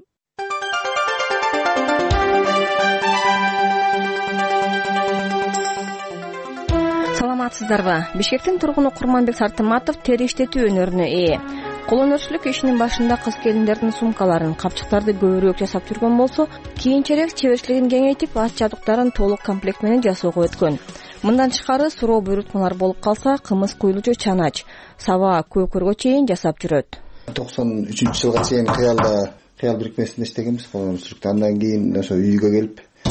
Саламатсыздарбы? Бишкектин тургуну Курманбек Сартыматов тери иштетүү өнөрүнө ээ. Кол өнөрчүлүк ишинин башында кыз келиндердин сумкаларын, капчыктарды көбүрөөк жасап жүргөн болсо, кийинчерээк чеберчилигин кеңейтип, ат жабдыктарын толук комплект менен жасоого өткөн. Мындан тышкары суроо буйрутмалар болуп калса, кымыз куйлучу чанач, саба көкөргө чейин жасап жүрөт. токсон үчүнчү жылга чейин кыялда кыял бирикмесинде иштегенбиз кол өнөрчүлүктө. Андан кийин ошо үйгө келип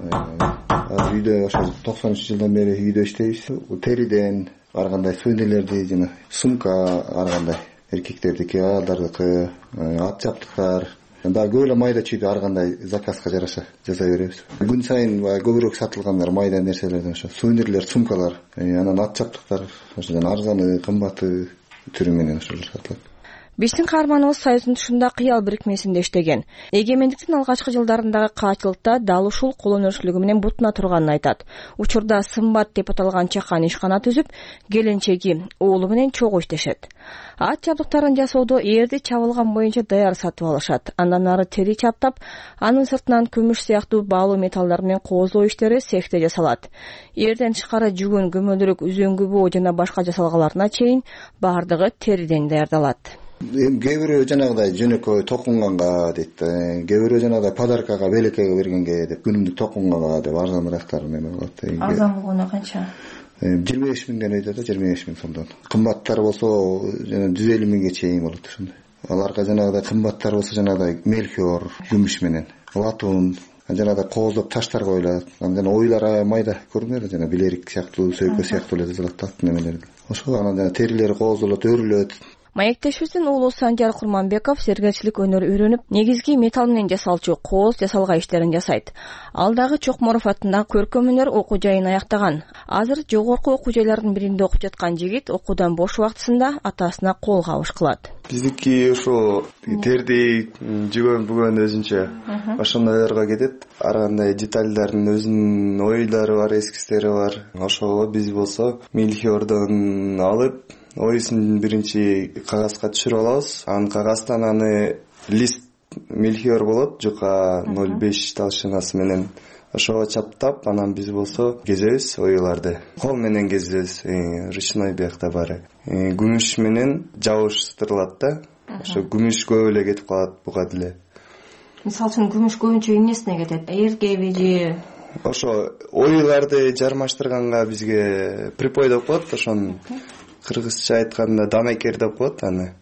азыр үйдө ошо токсонунчу жылдан бери үйдө иштейбиз. Териден ар кандай сувенирлерди жана сумка, ар кандай эркектердики, аялдардыкы, ат жаптыктар, дагы көп эле майда чүйдү ар кандай заказга жараша жасай беребиз. Күн сайын баягы көбүрөөк сатылгандар майда нерселерден ошо сувенирлер, сумкалар, анан ат жаптыктар, ошо жана арзаны, кымбаты түрү менен ошолор сатылат. Биздин каарманыбыз Союздун тушунда кыял бирикмесинде иштеген. Эгемендиктин алгачкы жылдарындагы каачылыкта дал ушул кол өнөрчүлүгү менен бутуна турганын айтат. Учурда Сымбат деп аталган чакан ишкана түзүп, келинчеги, уулу менен чогуу иштешет. Ат жабдыктарын жасоодо ээрди чабылган боюнча даяр сатып алышат. Андан ары тери чаптап, анын сыртынан күмүш сыяктуу баалуу металлдар менен кооздоо иштери цехте жасалат. Эрден тышкары жүгүн, көмөлдүрүк, үзөңгү боо жана башка жасалгаларына чейин баардыгы териден даярдалат. Кээ бирөө жанагыдай жөнөкөй токунганга дейт, кээ бирөө жанагыдай подаркага, белекеге бергенге деп, күнүмдүк токунганга деп арзаныраактар неме болот. Арзан болгону канча? жыйырма беш миңден өйдө да, жыйырма беш миң сомдон. Кымбаттар болсо жана жүз элүү миңге чейин болот ошондой. Аларга жанагыдай кымбаттар болсо жанагыдай мельхиор, күмүш менен, латун, жанагыдай кооздоп таштар коюлат. Анан оюлар аябай майда көрүнөт, жана билерик сыяктуу, сөйкө сыяктуу эле жасалат ат немелерди. Ошо анан жана терилери кооздолот, өрүлөт. Маектешибиздин уулу Санжар Курманбеков зергерчилик өнөрү үйрөнүп, негизги металл менен жасалчу кооз жасалга иштерин жасайт. Ал дагы Чокморов атындагы көркөм өнөр окуу жайын аяктаган. Азыр жогорку окуу жайлардын биринде окуп жаткан жигит окуудан бош убактысында атасына кол кабыш кылат. Биздики ошо терди, жүгөн бүгөн өзүнчө ошондойлорго кетет. Ар кандай детальдардын өзүнүн оюлары бар, эскиздери бар. Ошого биз болсо мельхиордон алып, оюсун биринчи кагазга түшүрүп алабыз. Анан кагаздан аны лист мельхиор болот, жука ноль беш толщинасы менен ошого чаптап, анан биз болсо кезебиз оюларды. Кол менен кезебиз, ручной биякта баары. Күмүш менен жабыштырылат да. Ошо күмүш көп эле кетип калат буга деле. Мисалы үчүн күмүш көбүнчө эмнесине кетет? Эркеби же? Ошо оюларды жармаштырганга бизге припой деп коет, ошону кыргызча айтканда дамайкер деп коет аны.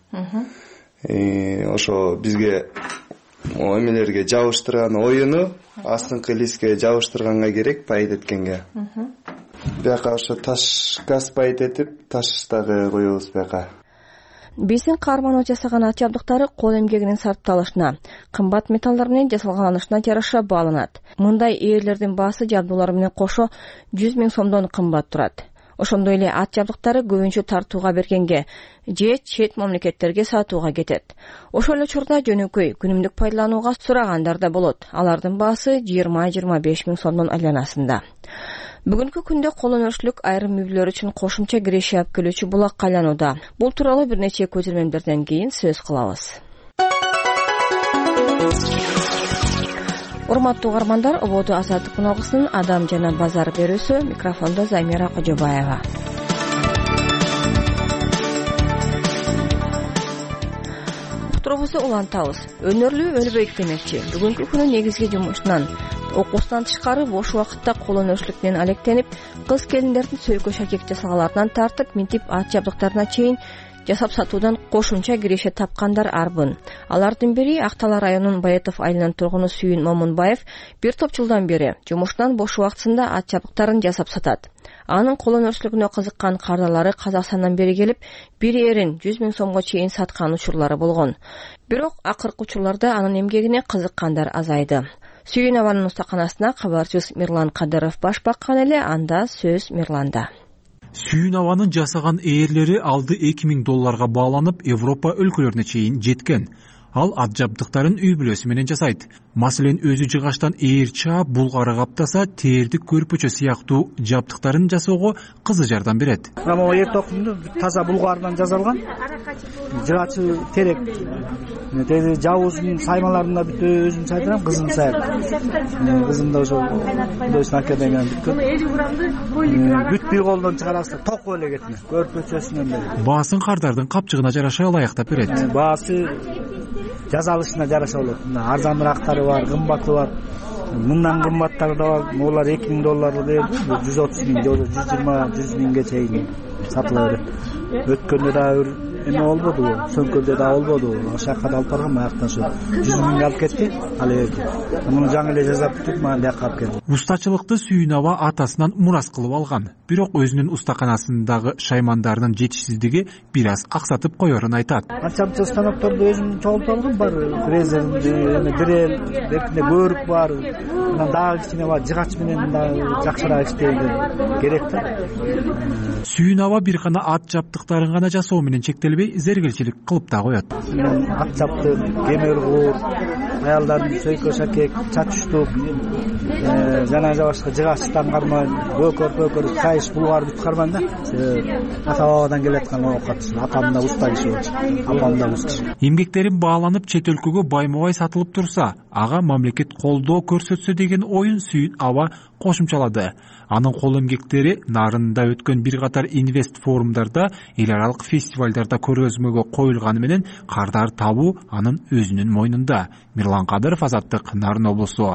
Ошо бизге эмелерге жабыштырган оюну астыңкы листке жабыштырганга керек, пайит эткенге. Бияка ошо таш газ пайит этип, таш дагы коебуз бияка. Биздин каарманыбыз жасаган ат жабдыктары кол эмгегинин сарпталышына, кымбат металлдар менен жасалганышына жараша бааланат. Мындай ээрлердин баасы жабдуулары менен кошо жүз миң сомдон кымбат турат. Ошондой эле ат жабдыктары көбүнчө тартууга бергенге же чет мамлекеттерге сатууга кетет. Ошол эле учурда жөнөкөй күнүмдүк пайдаланууга сурагандар да болот. Алардын баасы жыйырма жыйырма беш миң сомдон айланасында. Бүгүнкү күндө кол өнөрчүлүк айрым үйлөр үчүн кошумча киреше алып келүүчү булакка айланууда. Бул тууралуу бир нече көзөмөлдөрдөн кийин сөз кылабыз. Урматтуу угармандар, ободу азаттык уналгысынын Адам жана базар берүүсү, микрофондо Замира Кожобаева. Уктуруубузду улантабыз. Өнөрлүү өлбөйт демекчи. Бүгүнкү күнү негизги жумушунан, окуусунан тышкары бош убакытта кол өнөрчүлүк менен алектенип, кыз келиндердин сөйкө шакек жасалгаларынан тартып, минтип ат жабдыктарына чейин жасап сатуудан кошумча киреше тапкандар арбын. Алардын бири Актала районунун Баятов айылынын тургуну Сүйүн Момунбаев бир топ жылдан бери жумуштан бош убактысында ат жабдыктарын жасап сатат. Анын кол өнөрчүлүгүнө кызыккан кардалары Казакстандан бери келип, бир эрин жүз миң сомго чейин саткан учурлары болгон. Бирок акыркы учурларда анын эмгегине кызыккандар азайды. Сүйүн абанын устаканасына кабарчыбыз Мирлан Кадыров баш баккан эле, анда сөз Мирланда. Сүйүн абанын жасаган ээрлери алды эки миң долларга бааланып, Европа өлкөлөрүнө чейин жеткен. Ал ат жабдыктарын үй бүлөсү менен жасайт. Маселен, өзү жыгаштан ээр чаап, булгары каптаса, тердик көрпөчө сыяктуу жабдыктарын жасоого кызы жардам берет. Могу эр токумду таза булгардан жасалган. Жырачы терек. Теги жабуусунун саймаларында бүт өзүм сайдырам, кызым сайат. Кызым да ошо Дойсын академияны бүткөн. Бүт бир колдон чыгарасыз, току эле кетме. Көрпөчөсүнөн бери. Баасын кардардын капчыгына жараша ылайыктап берет. Баасы жасалышына жараша болот. Арзаныраактары бар, кымбаты бар. Мындан кымбаттары да бар. Олар эки миң долларлы берди, жүз отуз миң, жүз жыйырма, жүз миңге чейин сатыла берет. Өткөндө да эме болбоду, сөңкөлдө да болбоду. Ошол жака да алып барган, аяктан ошо жүз миңге алып кетти, ала берди. Муну жаңы эле жасап бүттүк, мага бияка алып келди. Устачылыкты Сүйүн аба атасынан мурас кылып алган. Бирок өзүнүн устаканасындагы шаймандарынын жетишсиздиги бир аз аксатып коерун айтат. Ачамчы станокторду өзүм чогултуп алгам, бар фрезер, эме дрель, эркинде көөрүк бар. Анан дагы кичине бар жыгач менен дагы жакшыраак иштейди керек да. Сүйүн аба бир гана ат жаптыктарын гана жасоо менен чектелбей, зергерчилик кылып да коет. Ат жаптык, кемел куур, аялдардын сөйкө шакек, чачуштук, жана башка жыгачтан кармай, бөкөр бөкөр кайыш булгар бүт карман да. Ата бабадан келаткан оокат. Атам да уста киши болчу, апам да уста киши. Эмгектерин бааланып чет өлкөгө байма-бай сатылып турса, ага мамлекет колдоо көрсөтсө деген оюн Сүйүн аба кошумчалады. Анын кол эмгектери нарында өткөн бир катар инвест форумдарда, эл аралык фестивалдарда көргөзмөгө коюлганы менен кардар табуу анын өзүнүн мойнунда. Мирлан Кадыров, Азаттык, Нарын облусу.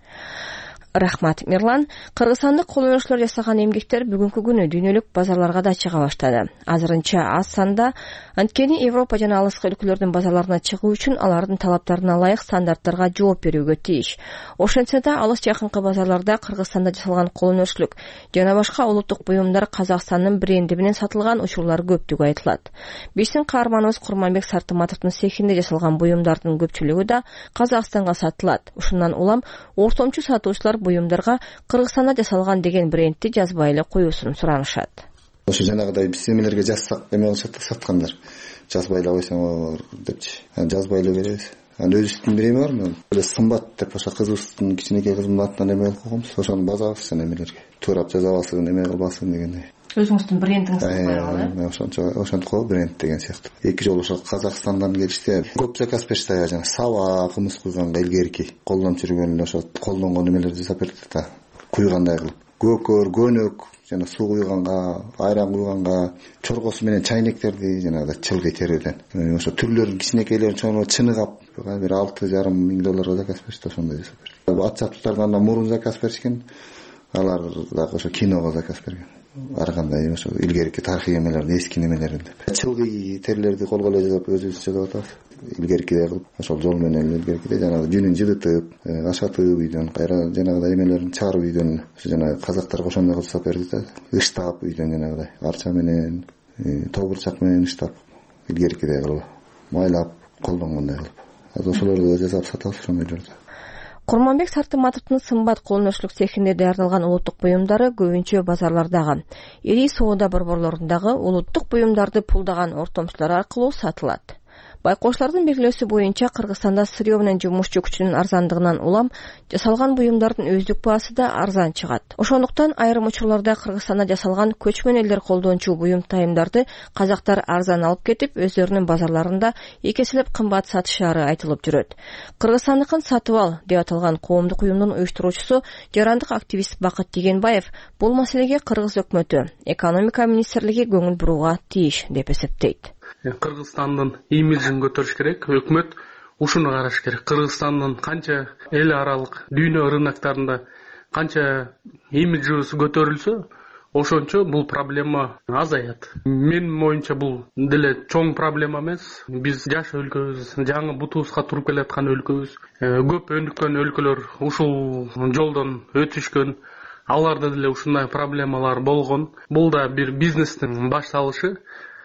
Рахмат, Мирлан. Кыргызстандык кол өнөрчүлөр жасаган эмгектер бүгүнкү күнү дүйнөлүк базарларга да чыга баштады. Азырынча аз санда, анткени Европа жана алыскы өлкөлөрдүн базарларына чыгуу үчүн алардын талаптарына ылайык стандарттарга жооп берүүгө тийиш. Ошентсе да алыс жакынкы базарларда Кыргызстанда жасалган кол өнөрчүлүк жана башка улуттук буюмдар Казакстандын бренди менен сатылган учурлар көптүгү айтылат. Биздин каарманыбыз Курманбек Сартыматовдун цехинде жасалган буюмдардын көпчүлүгү да Казакстанга сатылат. Ушундан улам ортомчу сатуучулар буюмдарга Кыргызстанда жасалган деген брендти жазбай эле коюусун суранышат. Ошо жанагыдай биз эмелерге жазсак эме кылышат саткандар. Жазбай эле койсоңор депчи. Жазбай эле беребиз. Анан өзүбүздүн бир эме бар, эле сымбат деп ошо кызыбыздын кичинекей кызымдын атынан эме кылып койгонбуз. Ошону базабыз жана эмелерге. Туурап жазабасын, эме кылбасын дегендей. Өзүңүздүн брендиңизди коюп, э? Ошончо ошентип коюп бренд деген сыяктуу. Эки жолу ошо Казакстандан келишти. Көп заказ беришти, жана саба, кымыз куйганга илгерки колдонуп жүргөн ошо колдонгон эмелерди жасап берди да. Куйгандай кылып. Көкөр, көнөк, жана суу куйганга, айран куйганга, чоргосу менен чайнектерди жанагы чылгый териден. Ошо түрлөрүн кичинекейлерин чоңо чыныгап, бир алты жарым миң долларга заказ беришти, ошондой жасап берди. Ат жаптыктардан мурун заказ беришкен, алар дагы ошо киного заказ берген. Ар кандай ошо илгерки тарыхый эмелерди, эски немелерин деп. Чылгый терилерди колго эле жасап өзүбүз жасап атабыз. Илгеркидей кылып, ошол жол менен илгеркидей жанагы жүнүн жыдытып, ашатып үйдөн, кайра жанагыдай эмелерин чыгарып үйдөн, ошо жанагы казактарга ошондой кылып жасап берди да. Ыштап үйдөн жанагыдай арча менен, тобурчак менен ыштап, илгеркидей кылып, майлап, колдонгондой кылып. Ошолорду жасап сатабыз ошондойлорду. Курманбек Сартыматовдун сымбат кол өнөрчүлүк цехинде даярдалган улуттук буюмдары көбүнчө базарлардагы, ири соода борборлорундагы улуттук буюмдарды пулдаган ортомчулар аркылуу сатылат. Байкошлардын белгилөөсү боюнча Кыргызстанда сырьё менен жумушчу күчүнүн арзандыгынан улам жасалган буюмдардын өздүк баасы да арзан чыгат. Ошондуктан айрым учурларда Кыргызстанда жасалган көчмөн элдер колдончу буюм тайымдарды казактар арзан алып кетип, өздөрүнүн базарларында эки эселеп кымбат сатышары айтылып жүрөт. Кыргызстандыкын сатып ал деп аталган коомдук уюмдун уюштуруучусу жарандык активист Бакыт Дегенбаев бул маселеге Кыргыз өкмөтү, экономика министрлиги көңүл бурууга тийиш деп эсептейт. Кыргызстандын имиджин көтөрүш керек, өкмөт ушуну караш керек. Кыргызстандын канча эл аралык дүйнө рыноктарында канча имиджибиз көтөрүлсө, ошончо бул проблема азаят. Менин оюмча бул деле чоң проблема эмес. Биз жаш өлкөбүз, жаңы бутубузга туруп келаткан өлкөбүз. Көп өнүккөн өлкөлөр ушул жолдон өтүшкөн. Аларда деле ушундай проблемалар болгон. Бул да бир бизнестин баш салышы.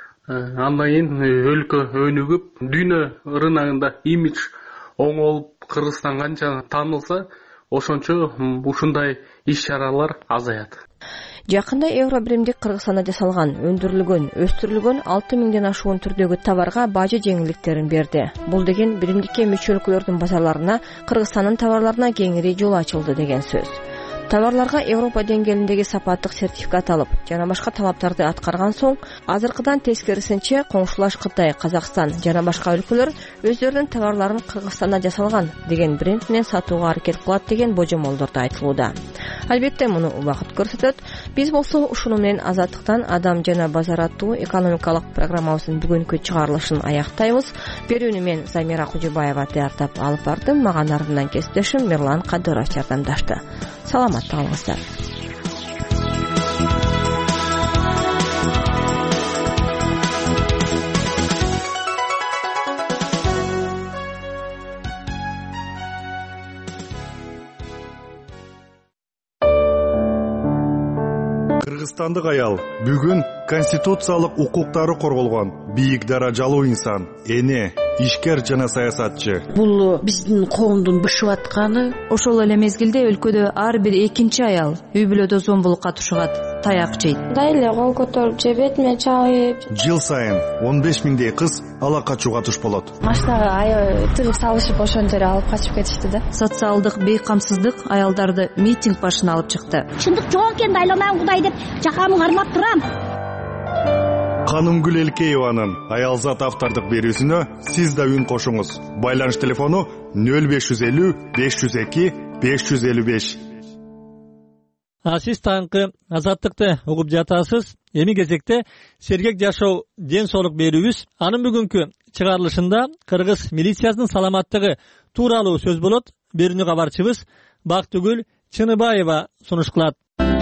Андан кийин өлкө өнүгүп, дүйнө рыногунда имидж оңолуп, Кыргызстан канча таанылса, ошончо ушундай иш-чаралар азаят. Жакында евро биримдик Кыргызстанда жасалган, өндүрүлгөн, өстүрүлгөн алты миңден ашуун түрдөгү товарга бажы жеңилдиктерин берди. Бул деген биримдикке мүчө өлкөлөрдүн базарларына, Кыргызстандын товарларына кеңири жол ачылды деген сөз. Товарларга Европа деңгээлиндеги сапаттык сертификат алып, жана башка талаптарды аткарган соң, азыркыдан тескерисинче коңшулаш Кытай, Казакстан жана башка өлкөлөр өздөрүнүн товарларын Кыргызстанда жасалган деген бренд менен сатууга аракет кылат деген божомолдор да айтылууда. Албетте муну убакыт көрсөтөт. Биз болсо ушуну менен Азаттыктан адам жана базар аттуу экономикалык программабыздын бүгүнкү чыгарылышын аяктайбыз. Берүүнү мен Замира Кужубаева даярдап алып бардым. Мага артынан кесиптешим Мирлан Кадыров жардамдашты. Саламатта калыңыздар. Кыргызстандык аял бүгүн конституциялык укуктары корголгон бийик даражалуу инсан, эне, ишкер жана саясатчы. Бул биздин коомдун бышып атканы. Ошол эле мезгилде өлкөдө ар бир экинчи аял үй бүлөдө зомбулукка тушугат, таяк жейт. Дай эле кол көтөрүп же бетиме чалып. Жыл сайын он беш миңдей кыз ала качууга туш болот. Машинага аябай тыгып салышып ошон жерге алып качып кетишти да. Социалдык бейкамсыздык аялдарды митинг башына алып чыкты. Чындык жок экен, айланам Кудай деп жакамды карлап турам. Канымгүл Элкееванын Аялзат автордук берүүсүнө сиз да үн кошуңуз. Байланыш телефону нөл беш жүз элүү беш жүз эки беш жүз элүү беш. А сиз таңкы Азаттыкты угуп жатасыз. Эми кезекте сергек жашоо ден соолук берүүбүз. Анын бүгүнкү чыгарылышында кыргыз милициясынын саламаттыгы тууралуу сөз болот. Берүүнү кабарчыбыз Бактыгүл Чыныбаева сунуш кылат.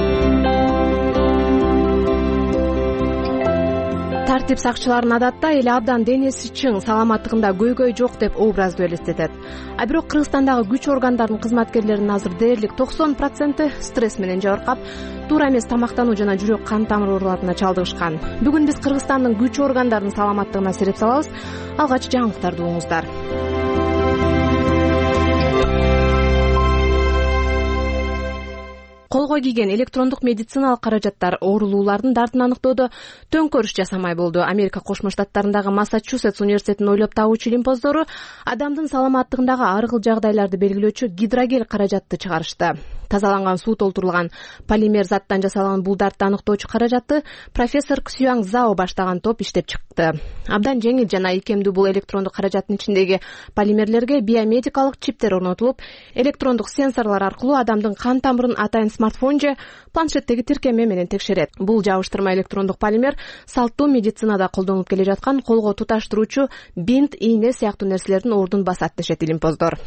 Тартип сакчыларын адатта эл абдан денеси чың, саламаттыгында көйгөй жок деп образды элестетет. А бирок Кыргызстандагы күч органдарынын кызматкерлеринин азыр дээрлик токсон проценти стресс менен жабыркап, туура эмес тамактануу жана жүрөк кан тамыр ооруларына чалдыгышкан. Бүгүн биз Кыргызстандын күч органдарынын саламаттыгына сереп салабыз. Алгач жаңылыктарды угуңуздар. Колго кийген электрондук медициналык каражаттар оорулуулардын дартын аныктоодо төңкөрүш жасамай болду. Америка Кошмо Штаттарындагы Массачусетс университетинин ойлоп табуучу илимпоздору адамдын саламаттыгындагы ар кыл жагдайларды белгилөөчү гидрогел каражатты чыгарышты. Тазаланган суу толтурулган полимер заттан жасалган бул дартты аныктоочу каражатты профессор Ксюанг Зао баштаган топ иштеп чыкты. Абдан жеңил жана ийкемдүү бул электрондук каражаттын ичиндеги полимерлерге биомедикалык чиптер орнотулуп, электрондук сенсорлор аркылуу адамдын кан тамырын атайын смартфон же планшеттеги тиркеме менен текшерет. Бул жабыштырма электрондук полимер салттуу медицинада колдонулуп келе жаткан колго туташтыруучу бинт, ийне сыяктуу нерселердин ордун басат дешет илимпоздор.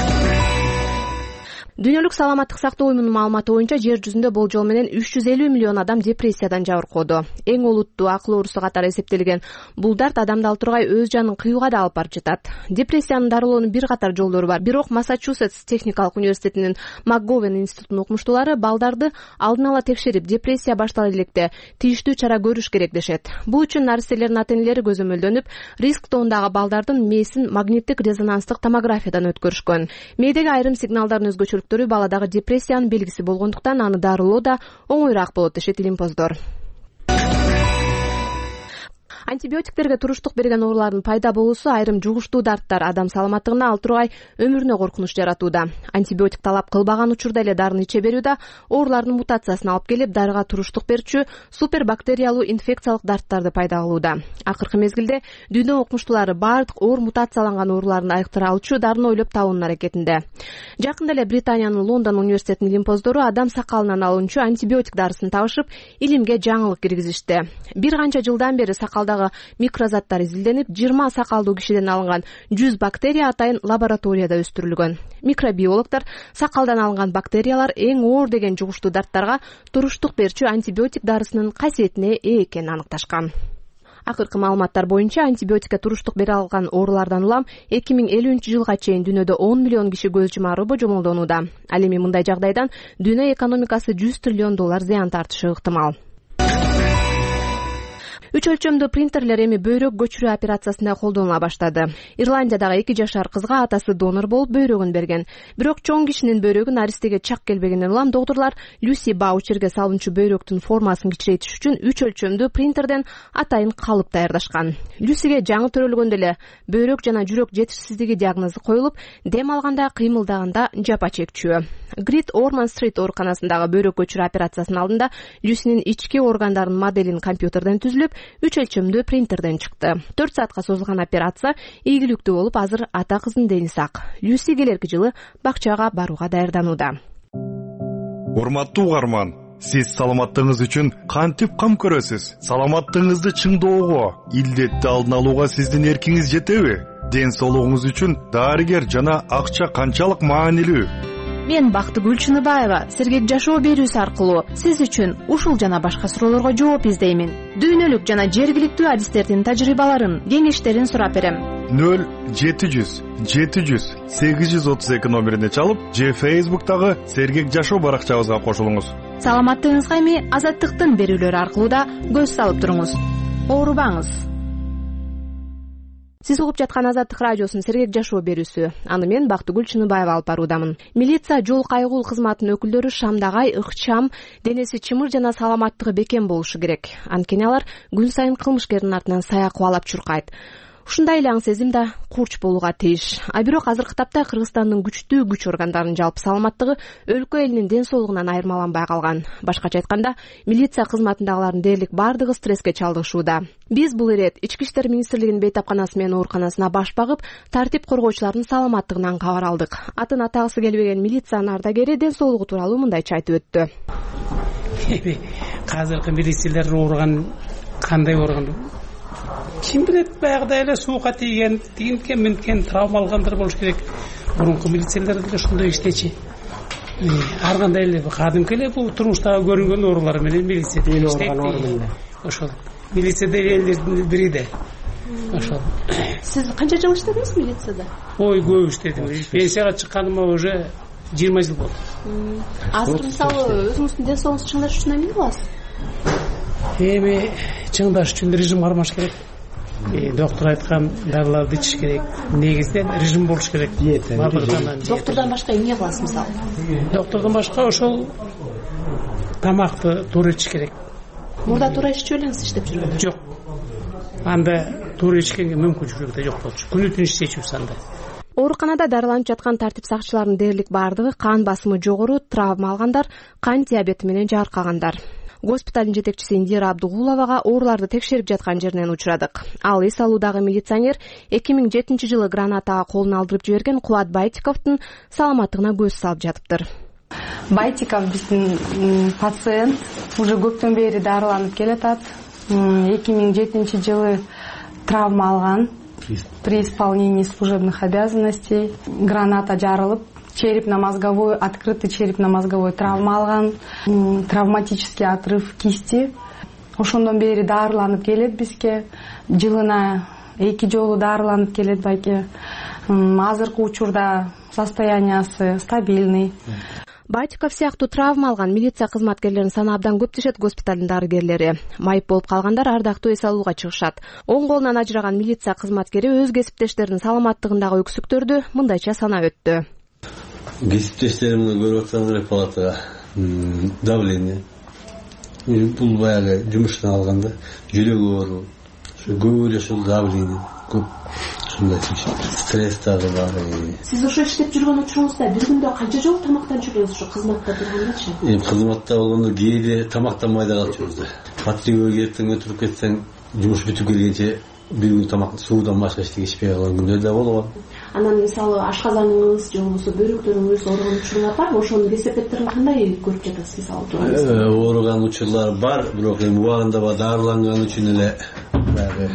Дүйнөлүк саламаттык сактоо уюмунун маалыматы боюнча жер жүзүндө болжол менен үч жүз элүү миллион адам депрессиядан жабыркоодо. Эң олуттуу акыл оорусу катары эсептелген бул дарт адамды ал тургай өз жанын кыюуга да алып барып жатат. Депрессиянын дарылоонун бир катар жолдору бар. Бирок Массачусетс техникалык университетинин МакГовен институтунун окумуштуулары балдарды алдын ала текшерип, депрессия баштала электе тийиштүү чара көрүш керек дешет. Бул үчүн наристелердин ата-энелери көзөмөлдөнүп, риск тоондагы балдардын мээсин магниттик резонанстык томографиядан өткөрүшкөн. Мээдеги айрым сигналдардын өзгөчөлүк баладагы депрессиянын белгиси болгондуктан аны дарылоо да оңоюраак болот дешет илимпоздор. Антибиотиктерге туруштук берген оорулардын пайда болуусу айрым жугуштуу дарттар адам саламаттыгына ал тургай өмүрүнө коркунуч жаратууда. Антибиотик талап кылбаган учурда эле дарыны иче берүү да оорулардын мутациясына алып келип, дарыга туруштук берчү супербактериялуу инфекциялык дарттарды пайда кылууда. Акыркы мезгилде дүйнө окумуштуулары бардык оор мутацияланган ооруларды айыктыра алчу дарыны ойлоп табуунун аракетинде. Жакында эле Британиянын Лондон университетинин илимпоздору адам сакалынан алынчу антибиотик дарысын табышып, илимге жаңылык киргизишти. Бир канча жылдан бери сакалда микрозаттар изилденип, жыйырма сакалдуу кишиден алынган жүз бактерия атайын лабораторияда өстүрүлгөн. Микробиологдор сакалдан алынган бактериялар эң оор деген жугуштуу дарттарга туруштук берчү антибиотик дарысынын касиетине ээ экенин аныкташкан. Акыркы маалыматтар боюнча антибиотикке туруштук бере алган оорулардан улам эки миң элүүнчү жылга чейин дүйнөдө он миллион киши көз жумары божомолдонууда. Ал эми мындай жагдайдан дүйнө экономикасы жүз триллион доллар зыян тартышы ыктымал. Үч өлчөмдүү принтерлер эми бөйрөк көчүрүү операциясында колдонула баштады. Ирландиядагы эки жашар кызга атасы донор болуп бөйрөгүн берген. Бирок чоң кишинин бөйрөгү наристеге чак келбегенден улам доктурлар Люси Баучерге салынчу бөйрөктүн формасын кичирейтиш үчүн үч өлчөмдүү принтерден атайын калып даярдашкан. Люсиге жаңы төрөлгөндө эле бөйрөк жана жүрөк жетишсиздиги диагнозу коюлуп, дем алганда, кыймылдаганда жапа чекчү. Грит Орман Стрит ооруканасындагы бөйрөк көчүрүү операциясынын алдында Люсинин ички органдарынын моделин компьютерден түзүлүп, үч өлчөмдүү принтерден чыкты. төрт саатка созулган операция ийгиликтүү болуп, азыр ата кыздын дени сак. Люси келерки жылы бакчага барууга даярданууда. Урматтуу угарман, сиз саламаттыгыңыз үчүн кантип кам көрөсүз? Саламаттыгыңызды чыңдоого, илдетти алдын алууга сиздин эркиңиз жетеби? Ден соолугуңуз үчүн дарыгер жана акча канчалык маанилүү? Мен Бактыгүл Чыныбаева сергек жашоо берүүсү аркылуу сиз үчүн ушул жана башка суроолорго жооп издеймин. Дүйнөлүк жана жергиликтүү адистердин тажрыйбаларын, кеңештерин сурап берем. нөл жети жүз жети жүз сегиз жүз отуз эки номерине чалып, же Facebook'тагы Сергек жашоо баракчабызга кошулуңуз. саламаттыгыңызга эми Азаттыктын берүүлөрү аркылуу да көз салып туруңуз. Оорубаңыз. Сиз угуп жаткан Азаттык радиосунун сергек жашоо берүүсү. Аны мен Бактыгүл Чыныбаева алып баруудамын. Милиция жол кайгыл кызматынын өкүлдөрү шамдагай, ыкчам, денеси чымыр жана саламаттыгы бекем болушу керек. Анткени алар күн сайын кылмышкердин артынан сая кубалап чуркайт. Ушундай эле аң сезим да курч болууга тийиш. А бирок азыркы тапта Кыргызстандын күчтүү күч органдарынын жалпы саламаттыгы өлкө элинин ден соолугунан айырмаланбай калган. Башкача айтканда, милиция кызматындагылардын дээрлик бардыгы стресске чалдыгышууда. Биз бул ирет Ички иштер министрлигинин бейтапканасы менен ооруканасына баш багып, тартип коргоочулардын саламаттыгынан кабар алдык. Атын атагысы келбеген милициянын ардагери ден соолугу тууралуу мындайча айтып өттү. Азыркы милициялар ооруган кандай ооруган? Ким билет, баягыдай эле суукка тийген, тигинткен, минткен, травма алгандар болуш керек. Мурунку милициялар деле ушундай иштечи. Ар кандай эле кадимки эле бул турмуштагы көрүнгөн оорулар менен милиция иштейт. Ошол. Милиция элдердин бири да. Ошол. Сиз канча жыл иштедиңиз милицияда? Ой, көп иштедим. Пенсияга чыкканыма уже жыйырма жыл болду. Азыр мисалы өзүңүздүн ден соолугуңузду чыңдаш үчүн эмне кыласыз? Эми чыңдаш үчүн режим кармаш керек. Доктор айткан дарыларды ичиш керек. Негизинен режим болуш керек. Доктордон башка эмне кыласыз мисалы? Доктордон башка ошол тамакты туура ичиш керек. Мурда туура иччү элеңиз иштеп жүргөн? Жок. Анда туура ичкенге мүмкүнчүлүгү да жок болчу. Күнү түнү иштечүбүз анда. Ооруканада дарыланып жаткан тартип сакчыларынын дээрлик бардыгы кан басымы жогору, травма алгандар, кан диабети менен жааркагандар. Госпиталдын жетекчиси Индира Абдугуловага ооруларды текшерип жаткан жеринен учурадык. Ал эс алуудагы милиционер эки миң жетинчи жылы гранатага колун алдырып жиберген Кубат Байтиковдун саламаттыгына көз салып жатыптыр. Байтиков биздин пациент уже көптөн бери дарыланып келатат. эки миң жетинчи жылы травма алган при исполнении служебных обязанностей. Граната жарылып, черепно-мозговой, открытый черепно-мозговой травма алган, травматический отрыв кисти. Ошондон бери дарыланып келет бизге. Жылына эки жолу дарыланып келет байке. Азыркы учурда состояниясы стабильный. Байтиков сыяктуу травма алган милиция кызматкерлерин саны абдан көп дешет госпиталдын дарыгерлери. Майып болуп калгандар ардактуу эс алууга чыгышат. Оң колунан ажыраган милиция кызматкери өз кесиптештеринин саламаттыгындагы өксүктөрдү мындайча санап өттү. Кесиптештеримди көрүп атсаңар палатага давление. Бул баягы жумуштан алганда жүрөк оору, көп эле ушул давление көп. Стресс дагы бар. Сиз ошо иштеп жүргөн учуруңузда бир күндө канча жолу тамактан жүрөсүз ошо кызматта тургандачы? Эми кызматта болгондо кээде тамактанбай да калчубуз. Патрульга эртең өтүрүп кетсең, жумуш бүтүп келгенче бир күн тамак суудан башка эчтеке ичпей калган күндөр да болгон. Анан мисалы ашказаныңыз же болбосо бөйрөктөрүңүз ооруган учурлар барбы? Ошонун кесепеттерин кандай көрүп жатасыз мисалы турганда? Ооруган учурлар бар, бирок эми убагында дарыланган үчүн эле баягы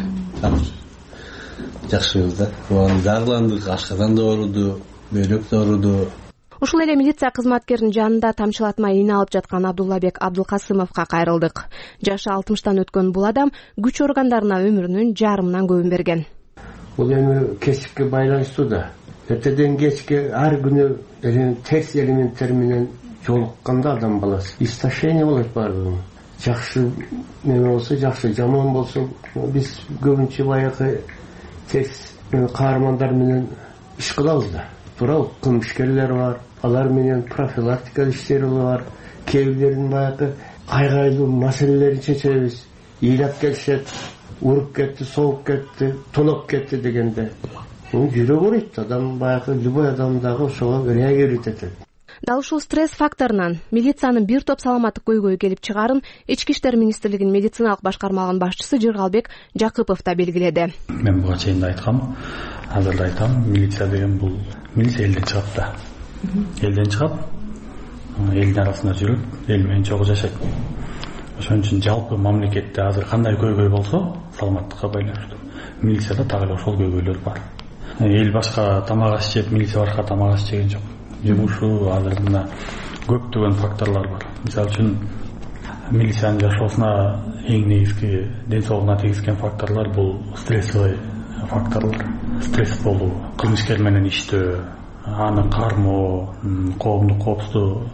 жакшыбыз да. Дарыландык, ашказан да ооруду, бөйрөк да ооруду. Ушул эле милиция кызматкеринин жанында тамчылатмай ийне алып жаткан Абдуллабек Абдулкасымовго кайрылдык. Жашы алтымыштан өткөн бул адам күч органдарына өмүрүнүн жарымынан көбүн берген. Бул эми кесипке байланыштуу да. Эртеден кечке ар күнү терс элементтер менен жолукканда адам баласы истощение болот баардыгы. Жакшы неме болсо жакшы, жаман болсо биз көбүнчө баягы терс каармандар менен иш кылабыз да. Туурабы? Кылмышкерлер бар, алар менен профилактика иштери бар. Кээ бирлерин баягы айгайлуу маселелерин чечебиз. Ыйлап келишет, уруп кетти, соғып кетти, тоноп кетти дегенде. Жүрөк ооруйт, адам баягы любой адамдагы ошого реагировать этет. Дал ушул стресс факторунан милициянын бир топ саламаттык көйгөй келип чыгарын Ички иштер министрлигинин медициналык башкармалыгынын башчысы Жыргалбек Жакыпов да белгиледи. Мен буга чейин да айткам, азыр да айтам, милиция деген бул милиция элден чыгат да. Элден чыгат, элдин арасында жүрүп, эл менен чогуу жашайт. Ошон үчүн жалпы мамлекетте азыр кандай көйгөй болсо, саламаттыкка байланыштуу. Милицияда так эле ошол көйгөйлөр бар. Эл башка тамак аш жеп, милиция башка тамак аш жеген жок. Жумушу азыр мына көптөгөн факторлор бар. Мисалы үчүн милициянын жашоосуна эң негизги ден соолугуна тийгизген факторлор бул стрессовый факторлор. Стресс болуу, кылмышкер менен иштөө, аны кармоо, коомдук коопсуздук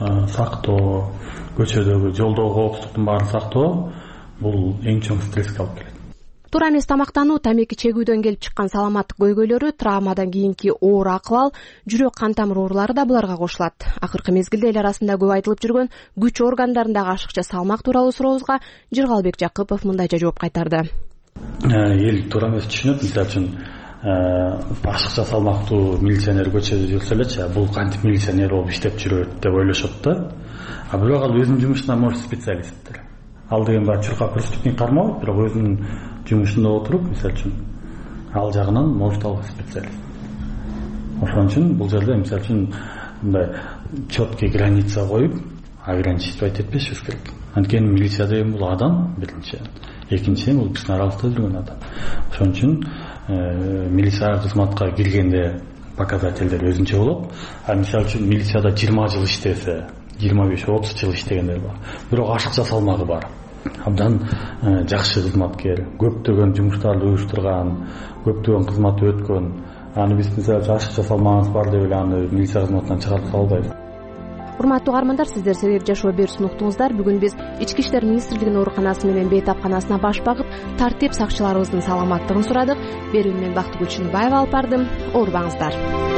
сактоо, көчөдөгү жолдогу коопсуздуктун баарын сактоо бул эң чоң стресске алып келет. Туура эмес тамактануу, тамеки чегүүдөн келип чыккан саламаттык көйгөйлөрү, травмадан кийинки оор акыбал, жүрөк кан тамыр оорулары да буларга кошулат. Акыркы мезгилде эл арасында көп айтылып жүргөн күч органдарындагы ашыкча салмак тууралуу сурообузга Жыргалбек Жакыпов мындайча жооп кайтарды. Эл туура эмес түшүнөт. Мисалы үчүн ашыкча салмактуу милиционер көчөдө жүрсө элечи, бул кантип милиционер болуп иштеп жүрөт деп ойлошот да. А бирок ал өзүнүн жумушуна может специалисттер. Ал деген баягы чуркап преступник кармабайт, бирок өзүнүн жумушунда отуруп, мисалы үчүн ал жагынан может ал специалист. Ошон үчүн бул жерде мисалы үчүн мындай четкий граница коюп, ограничивать этпешибиз керек. Анткени милиция деген бул адам, биринчи. Экинчиден бул биздин аралыкта жүргөн адам. Ошон үчүн милиция кызматка киргенде показательдер өзүнчө болот. А мисалы үчүн милицияда жыйырма жыл иштесе, жыйырма беш отуз жыл иштегендер бар. Бирок ашыкча салмагы бар. Абдан жакшы кызматкер, көптөгөн жумуштарды уюштурган, көптөгөн кызматты өткөн. Аны биз мисалы ашыкча салмагыбыз бар деп эле аны милиция кызматынан чыгарып сала албайбыз. Урматтуу угармандар, сиздер Сергек жашоо берүүсүн уктуңуздар. Бүгүн биз Ички иштер министрлигинин ооруканасы менен бейтапканасына баш багып, тартип сакчыларыбыздын саламаттыгын сурадык. Берүүнү мен Бактыгүл Чыныбаева алып бардым. Оорубаңыздар.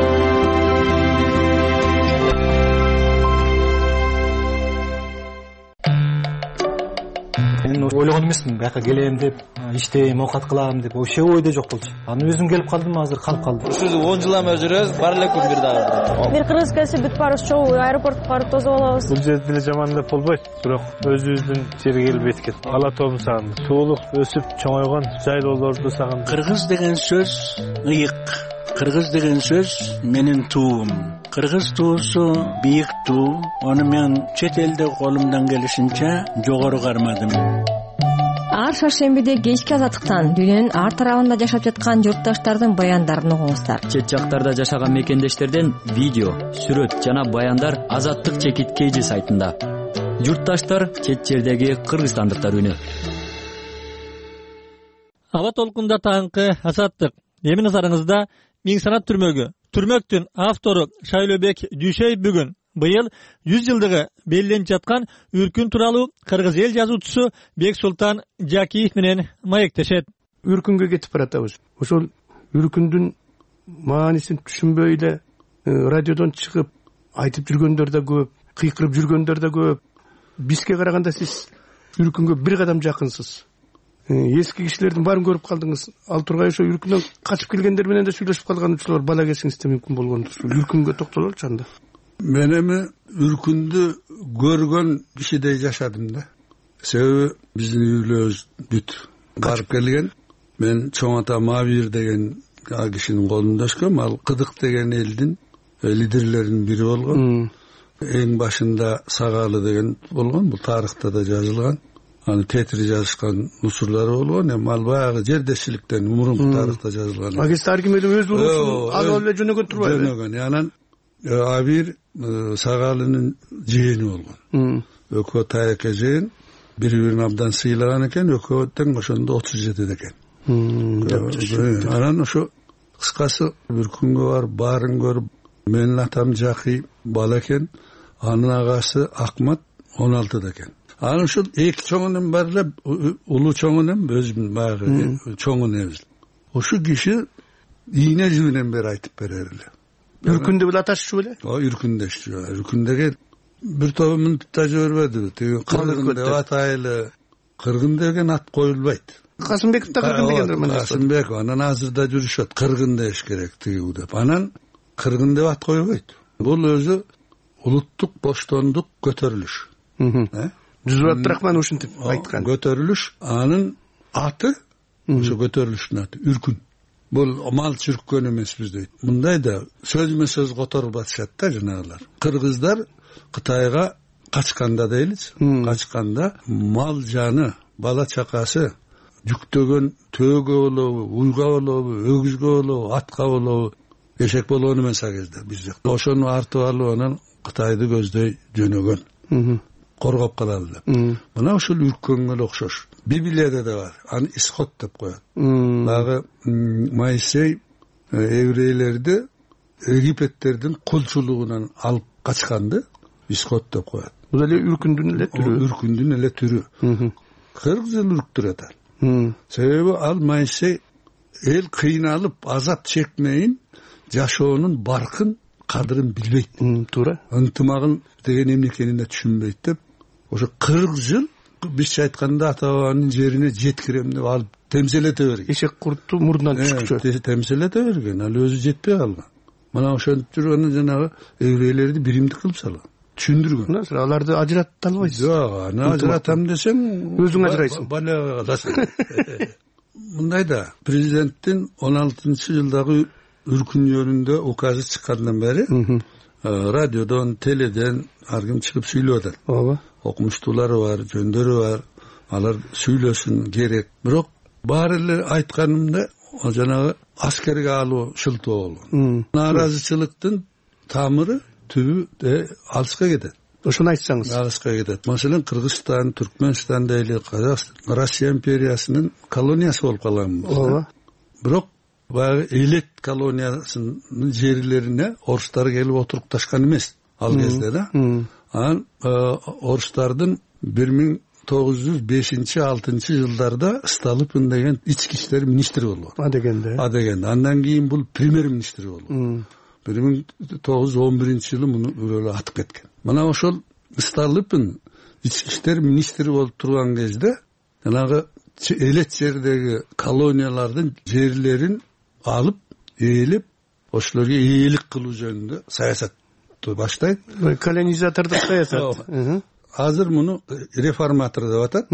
Мен ойлогон эмесмин, бияка келем деп, иштейм, оокат кылам деп, вообще ойдо жок болчу. Аны өзүм келип калдым, азыр калып калдым. Ушул он жыл эме жүрөбүз, бар эле күн бир дагы. Бир кыргыз келсе бүт барыбыз чогуу аэропортко барып тозо болобуз. Бул жерде деле жаман деп болбойт, бирок өзүбүздүн жерге келип эткет. Ала тоом сагын, туулук өсүп чоңойгон жайлоолорду сагын. Кыргыз деген сөз ыйык. Кыргыз деген сөз менин туум. Кыргыз туусу бийик туу. Аны мен чет элде колумдан келишинче жогору кармадым. Ар шаршембиде кечки азаттыктан дүйнөнүн ар тарабында жашап жаткан журтташтардын баяндарын угуңуздар. Чет жактарда жашаган мекендештерден видео, сүрөт жана баяндар Азаттык чекит кейжи сайтында. Журтташтар чет жердеги кыргызстандыктар үнү. Аба толкунда таңкы Азаттык. Эми назарыңызда Миң санат түрмөгү. Түрмөктүн автору Шайлообек Дүйшөй бүгүн быйыл жүз жылдыгы белгиленип жаткан Үркүн тууралуу кыргыз эл жазуучусу Бексултан Жакиев менен маектешет. Үркүнгө кетип баратабыз. Ошол Үркүндүн маанисин түшүнбөй эле радиодон чыгып айтып жүргөндөр да көп, кыйкырып жүргөндөр да көп. Бизге караганда сиз Үркүнгө бир кадам жакынсыз. Эски кишилердин баарын көрүп калдыңыз. Ал тургай ошо Үркүндөн качып келгендер менен да сүйлөшүп калган учурлар бала кезиңизде мүмкүн болгондур. Үркүнгө токтололчу анда. Мен эми Үркүндү көргөн кишидей жашадым да. Себеби биздин үйлөрүбүз бүт барып келген. Мен чоң ата Мавир деген кишинин колунда өскөм. Ал Кыдык деген элдин лидерлеринин бири болгон. Эң башында Сагалы деген болгон. Бул тарыхта да жазылган. Аны тетири жазышкан учурлары болгон. Эми ал баягы жердешчиликтен мурунку тарыхта жазылган. Агис таргимеде өз урусун ал эле жөнөгөн турбайбы? Жөнөгөн. Анан Абир Сагалынын жээни болгон. Экөө таяк жээн, бири-бирин абдан сыйлаган экен, экөө тең ошондо отуз жетиде экен. Анан ошо кыскасы бир күнгө барып баарын көрүп, менин атам Жакый бала экен, анын агасы Акмат он алтыда экен. Анан ушул эки чоңунун баары эле улуу чоңунун өзүмдүн баягы чоңунебиз. Ошо киши ийне жүгүнөн бери айтып берер эле. Үркүндө бул аташчу беле? О, Үркүндөчү. Үркүндөгө бир топ мынтта жибербеди. Тиги кыргын деп атайлы. Кыргын деген ат коюлбайт. Касымбеков да кыргын дегендер менен. Касымбек анан азырда жүрүшөт. Кыргын деш керек тиги деп. Анан кыргын деп ат койбойт. Бул өзү улуттук боштондук көтөрүлүш. Жүзүп Абдрахман ушинтип айткан. Көтөрүлүш, анын аты ошо көтөрүлүштүн аты Үркүн. Бул мал чүрккөн эмеспиз дейт. Мындай да сөзмө сөз которуп атышат да жанагылар. Кыргыздар Кытайга качканда дейличи, качканда мал жаны, бала чакасы жүктөгөн төөгө болобу, уйга болобу, өгүзгө болобу, атка болобу, эшек болгону эмес ал кезде биз жакта. Ошону артып алып анан Кытайды көздөй жөнөгөн. Коргоп калалы деп. Мына ушул Үркөнгө эле окшош. Библияда да бар. Аны Исход деп коет. Дагы Моисей еврейлерди Египеттердин кулчулугунан алып качканды. исход деп коет. Бул эле үркүндүн эле түрү. Үркүндүн эле түрү. кырк жыл үрктүрөт ал. Себеби ал майсы эл кыйналып азап чекмейин жашоонун баркын кадырын билбейт. Туура. Ынтымагын деген эмне экенин да түшүнбөйт деп ошо кырк жыл бизче айтканда ата бабанын жерине жеткирем деп алып темселете берген. Эшек куртту мурдунан түшкүчө. Темселете берген. Ал өзү жетпей калган. Мына ошентип жүргөн жанагы еврейлерди биримдик кылып салган. Түшүндүргөн. Аларды ажырата албайсыз. Жок, аны ажыратам десең өзүң ажырайсың. Балага каласың. Мындай да президенттин он алтынчы жылдагы үркүнүндө указы чыккандан бери радиодон, теледен ар ким чыгып сүйлөп атат. Ооба. Окумуштуулары бар, жөндөрү бар. Алар сүйлөсүн керек. Бирок баары эле айтканымда жанагы аскерге алуу шылтоо болгон. Нааразычылыктын тамыры түбү алыска кетет. Ошону айтсаңыз. Алыска кетет. Маселен, Кыргызстан, Түркмөнстан дейли, Казакстан, Россия империясынын колониясы болуп калган. Ооба. Бирок баягы Элет колониясынын жерлерине орустар келип отурукташкан эмес ал кезде да. Анан орустардын бир миң тогуз жүз бешинчи алтынчы жылдарда Столыпин деген ички иштер министри болгон. А дегенде. А дегенде. Андан кийин бул премьер министри болгон. бир миң тогуз жүз он биринчи жылы муну өлө атып кеткен. Мына ошол Столыпин ички иштер министри болуп турган кезде жанагы Элет жердеги колониялардын жерлерин алып, ээлеп, ошолорго ээлик кылуу жөнүндө саясатты баштайт. Колонизатордук саясат. Азыр муну реформатор деп атат.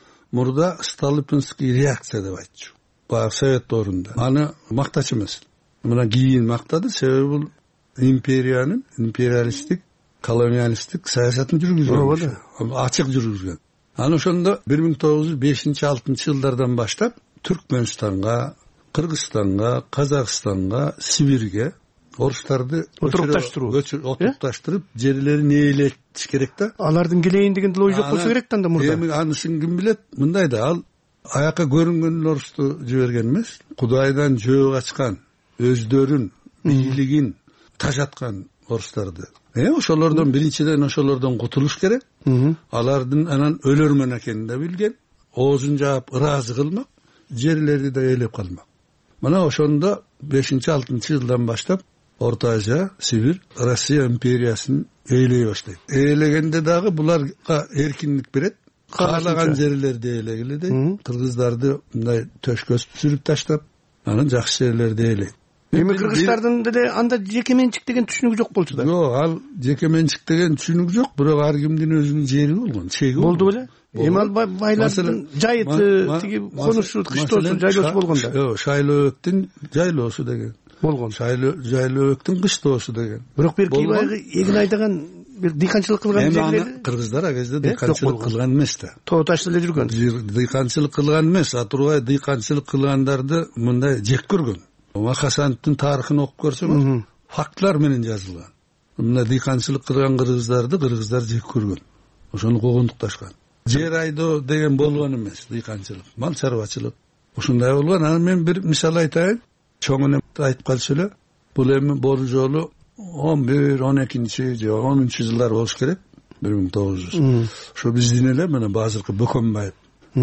Мурда Столыпинский реакция деп айтчу. Баягы совет доорунда. Аны мактачу эмес. Мына кийин мактады, себеби бул империянын империалисттик, колониалисттик саясатын жүргүзгөн. Ачык жүргүзгөн. Аны ошондо бир миң тогуз жүз бешинчи алтынчы жылдардан баштап Түркмөнстанга, Кыргызстанга, Казакстанга, Сибирге орустарды отурукташтыруу, отурукташтырып, жерлерин ээлетиш керек да. Алардын келейин деген ой жок болсо керек да анда мурда. Эми анысын ким билет? Мындай да, ал аяка көрүнгөн орусту жиберген эмес, Кудайдан жөө ачкан, өздөрүн, бийлигин тажаткан орустарды. Э, ошолордон биринчиден ошолордон кутулуш керек. Алардын анан өлөрмөн экенин да билген. Оозун жаап ыраазы кылмак, жерлерди да ээлеп калмак. Мына ошондо бешинчи алтынчы жылдан баштап Орто Азия, Сибир, Россия империясын ээлей баштайт. Ээлегенде дагы буларга эркиндик берет. Каалаган жерлерди ээлегиле дейт. Кыргыздарды мындай төшкөсүп сүрүп таштап, анан жакшы жерлерди ээлейт. Эми кыргыздардын деле анда жеке менчик деген түшүнүк жок болчу да. Жок, ал жеке менчик деген түшүнүк жок, бирок ар кимдин өзүнүн жери болгон, чеги болду беле? Эми ал байлардын жайыты, тиги конушу, кыштоосу, жайлоосу болгондо. Жок, Шайлообектин жайлоосу деген болгон. Жайлообектин кыштоосу деген. Бирок бир кийбайгы эгин айдаган бир дыйканчылык кылган жерлер. Кыргыздар а кезде дыйканчылык кылган эмес да. Тоо ташта эле жүргөн. Дыйканчылык кылган эмес, а турбай дыйканчылык кылгандарды мындай жек көргөн. Хасановдун тарыхын окуп көрсөңүз, фактылар менен жазылган. Мына дыйканчылык кылган кыргыздарды кыргыздар жек көргөн. Ошону когондукташкан. Жер айдоо деген болгон эмес, дыйканчылык, мал чарбачылык. Ушундай болгон. Анан мен бир мисал айтайын. Чоңуна айтып калчу эле. Бул эми бор жолу он бир, он экинчи же онунчу жылдар болуш керек. бир миң тогуз жүз. Ошо биздин эле мына базыркы Бөкөнбаев,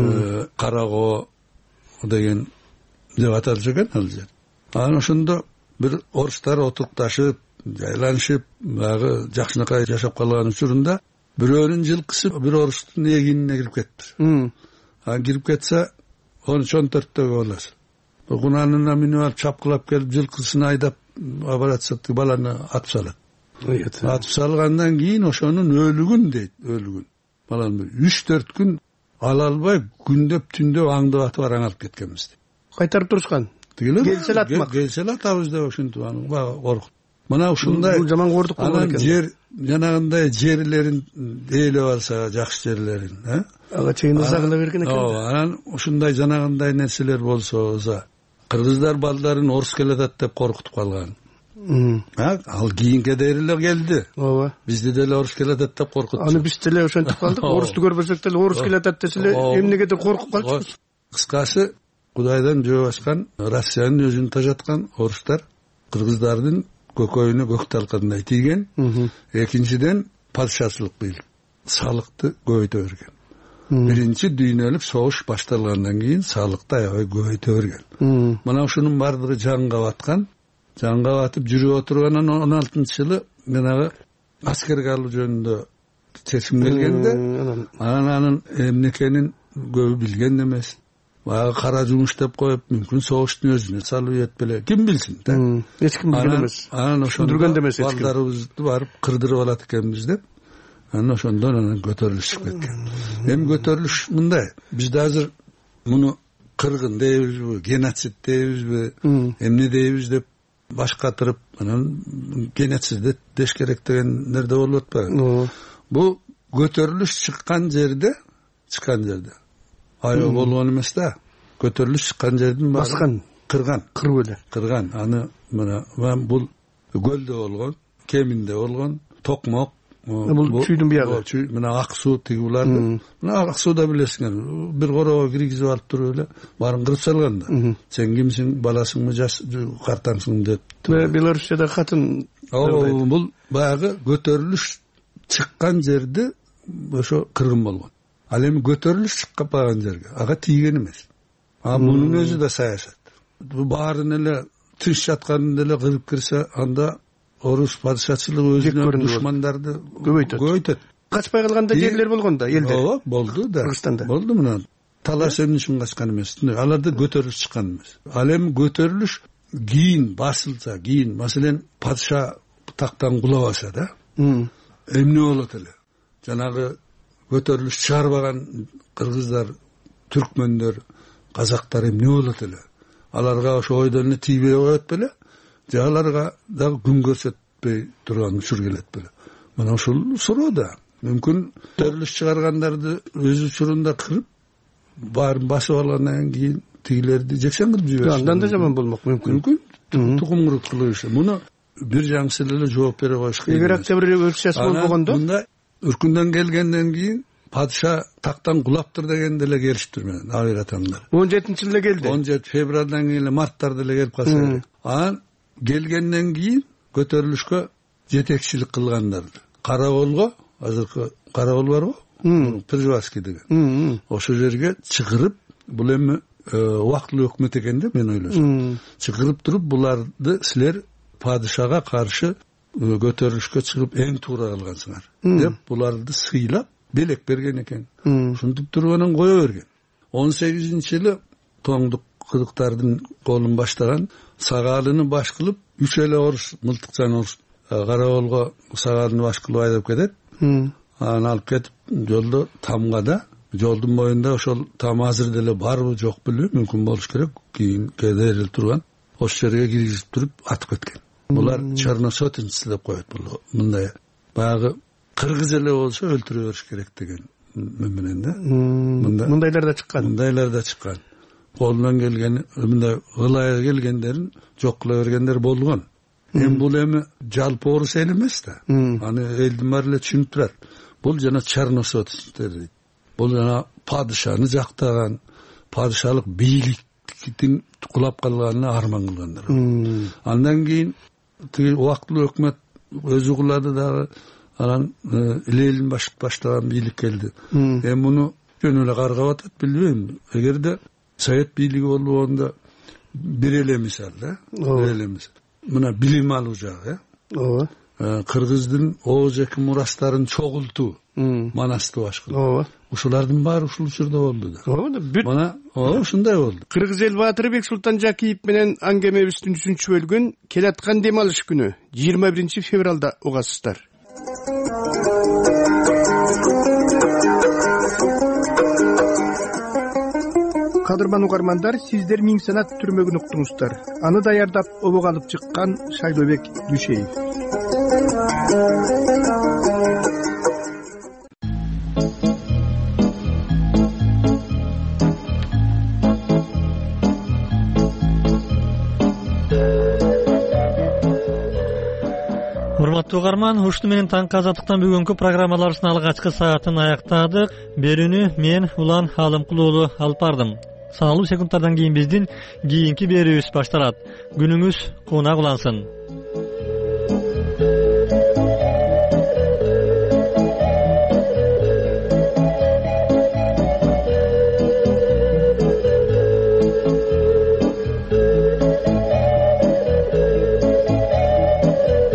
Карагоо деген деп аталчу экен ал жер. Анан ошондо бир орустар отурукташып, жайланышып, баягы жакшынакай жашап калган учурунда бирөөнүн жылкысы бир орустун эгинине кирип кетти. А кирип кетсе, он үч он төрттөгү баласы. Кунанына минип алып чапкылап келип жылкысын айдап абаратсат, баланы атып салат. Атып салгандан кийин ошонун өлүгүн дейт, өлүгүн. Баланы үч төрт күн ала албай, күндөп түндөп аңдып атып араң алып кеткенбиз. Кайтарып турушкан. Келсел атмак. Келсел атабыз деп ошентип аны коркут. Мына ушундай жаман кордук болгон экен. Жер жанагындай жерлерин ээлеп алса, жакшы жерлерин, э? Ага чейин узагына берген экен. Ооба, анан ушундай жанагындай нерселер болсо, кыргыздар балдарын орус келатат деп коркутуп калган. А, ал кийинке дейр эле келди. Ооба. Бизде деле орус келатат деп коркутуп. Аны биз деле ошентип калдык. Орусту көрбөсөк деле орус келатат десе эле эмнегедир коркуп калчубуз. Кыскасы, Кудайдан жөө ачкан, Россиянын өзүн тажаткан орустар кыргыздардын көкөйүнө көк талкандай тийген. Экинчиден, padişahçılık biйлик салыкты көбөйтө берген. Биринчи дүйнөлүк согуш башталгандан кийин салыкты аябай көбөйтө берген. Мына ушунун бардыгы жанга баткан, жанга батып жүрүп отургандан он алтынчы жылы жанагы аскерге алуу жөнүндө чечим келгенде анан анын эмне экенин көбү билген эмес. Баягы кара жумуш деп коюп, мүмкүн согуштун өзүнө салып ийет беле, ким билсин да. Эч ким билген эмес. Анан ошондо балдарыбызды барып кырдырып алат экенбиз деп, анан ошондон анан көтөрүлүш чыгып кеткен. Эми көтөрүлүш мындай, бизде азыр муну кыргын дейбизби, геноцид дейбизби, эмне дейбиз деп баш катырып, анан геноцид деш керек дегендер да болуп атпайбы? Бул көтөрүлүш чыккан жерде, чыккан жерде аябай болгон эмес да. Көтөрүлүш чыккан жердин баскан, кырган, кырып эле. Кырган. Аны мына бул көлдө болгон, Кеминде болгон, Токмок, бул чүйдүн биягы. Мына ак суу тиги буларды. Мына ак сууда билесиңер, бир коробо киргизип алып туруп эле баарын кырып салган да. Сен кимсиң, баласыңбы, жаш картаңсың деп. Белоруссияда катын. Бул баягы көтөрүлүш чыккан жерде ошо кыргын болгон. Ал эми көтөрүлүш чыкпаган жерге ага тийген эмес. А мунун өзү да саясат. Баарын эле тиш жатканын эле кырып кирсе, анда орус падышачылыгы өзүнүн душмандарды көбөйтөт. Көбөйтөт. Качпай калганда жерлер болгон да, элдер. Ооба, болду да. Кыргызстанда. Болду мына. Талаш эмне үчүн качкан эмес. Аларды көтөрүлүш чыккан эмес. Ал эми көтөрүлүш кийин басылса, кийин, маселен, падыша тактан кулабаса да. Эмне болот эле? Жанагы көтөрүлүш чыгарбаган кыргыздар, түркмөндөр, казактар эмне болот эле? Аларга ошо ойдон эле тийбей коет беле? Же аларга дагы күн көрсөтпөй турган учур келет беле? Мына ушул суроо да. Мүмкүн көтөрүлүш чыгаргандарды өз учурунда кырып, баарын басып алгандан кийин тигилерди жексен кылып жибериши. Андан да жаман болмок мүмкүн. Мүмкүн. Тукумурут кылыш. Муну бир жаңсыз эле жооп бере коюш керек. Эгер октябрь революциясы болбогондо, мында үркүндөн келгенден кийин падыша тактан кулаптыр дегенде эле келиштир менен абайр атамдар. он жетинчи жылда келди. он жети февралдан кийин эле марттарда эле келип калса керек. Анан келгенден кийин көтөрүлүшкө жетекчилик кылгандарды. Караболго, азыркы Карабол барбы? Пржевальский деген. Ошол жерге чыгырып, бул эми убактылуу өкмөт экен да мен ойлошом. Чыгырып туруп буларды силер падышага каршы көтөрүлүшкө чыгып эң туура кылгансыңар деп буларды сыйлап белек берген экен. Ушинтип туруп анан кое берген. он сегизинчи жылы тоңдук кырыктардын колун баштаган сагаалыны баш кылып, үч эле орус, мылтыкчан орус Караболго сагаалыны баш кылып айдап кетет. Анан алып кетип жолдо Тамгада, жолдун боюнда ошол там азыр деле барбы жок билбейм, мүмкүн болуш керек, кийин кедерил турган. Ошол жерге киргизип туруп атып кеткен. Булар черносотенцы деп коет бул. Мындай баягы кыргыз эле болсо өлтүрө бериш керек деген менен да. Мындайлар да чыккан. Мындайлар да чыккан. Колунан келген, мындай ылайга келгендерин жок кыла бергендер болгон. Эми бул эми жалпы орус эл эмес да. Аны элдин баары эле түшүнүп турат. Бул жана черносотенцтер дейт. Бул жана падышаны жактаган, падышалык бийликтин кулап калганына арман кылгандар. Андан кийин тиги убактылуу өкмөт өзү кулады дагы, анан Ленин баштаган бийлик келди. Эми муну жөн эле каргап атат билбейм. Эгерде совет бийлиги болгондо бир эле мисал да, бир эле мисал. Мына билим алуу жагы, э? Ооба. Кыргыздын Оож эки мурастарын чогултуу, манасты баш кылып. Ооба. Ушулардын баары ушул учурда болду да. Ооба, бүт. Мына, ооба, ушундай болду. Кыргыз эл баатыры Бек Султан Жакиев менен аңгемебиздин үчүнчү бөлүгүн келаткан дем алыш күнү жыйырма биринчи февралда угасыздар. Кадырман угармандар, сиздер Миң санат түрмөгүн уктуңуздар. Аны даярдап обок алып чыккан Шайлообек Дүшеев. Урматтуу угарман, ушуну менен таңкы азаттыктан бүгүнкү программаларыбыздын алгачкы саатын аяктадык. Берүүнү мен Улан Алымкул уулу алып бардым. Саналуу секундтардан кийин биздин кийинки берүүбүз башталат. Күнүңүз кунак улансын. Thank you.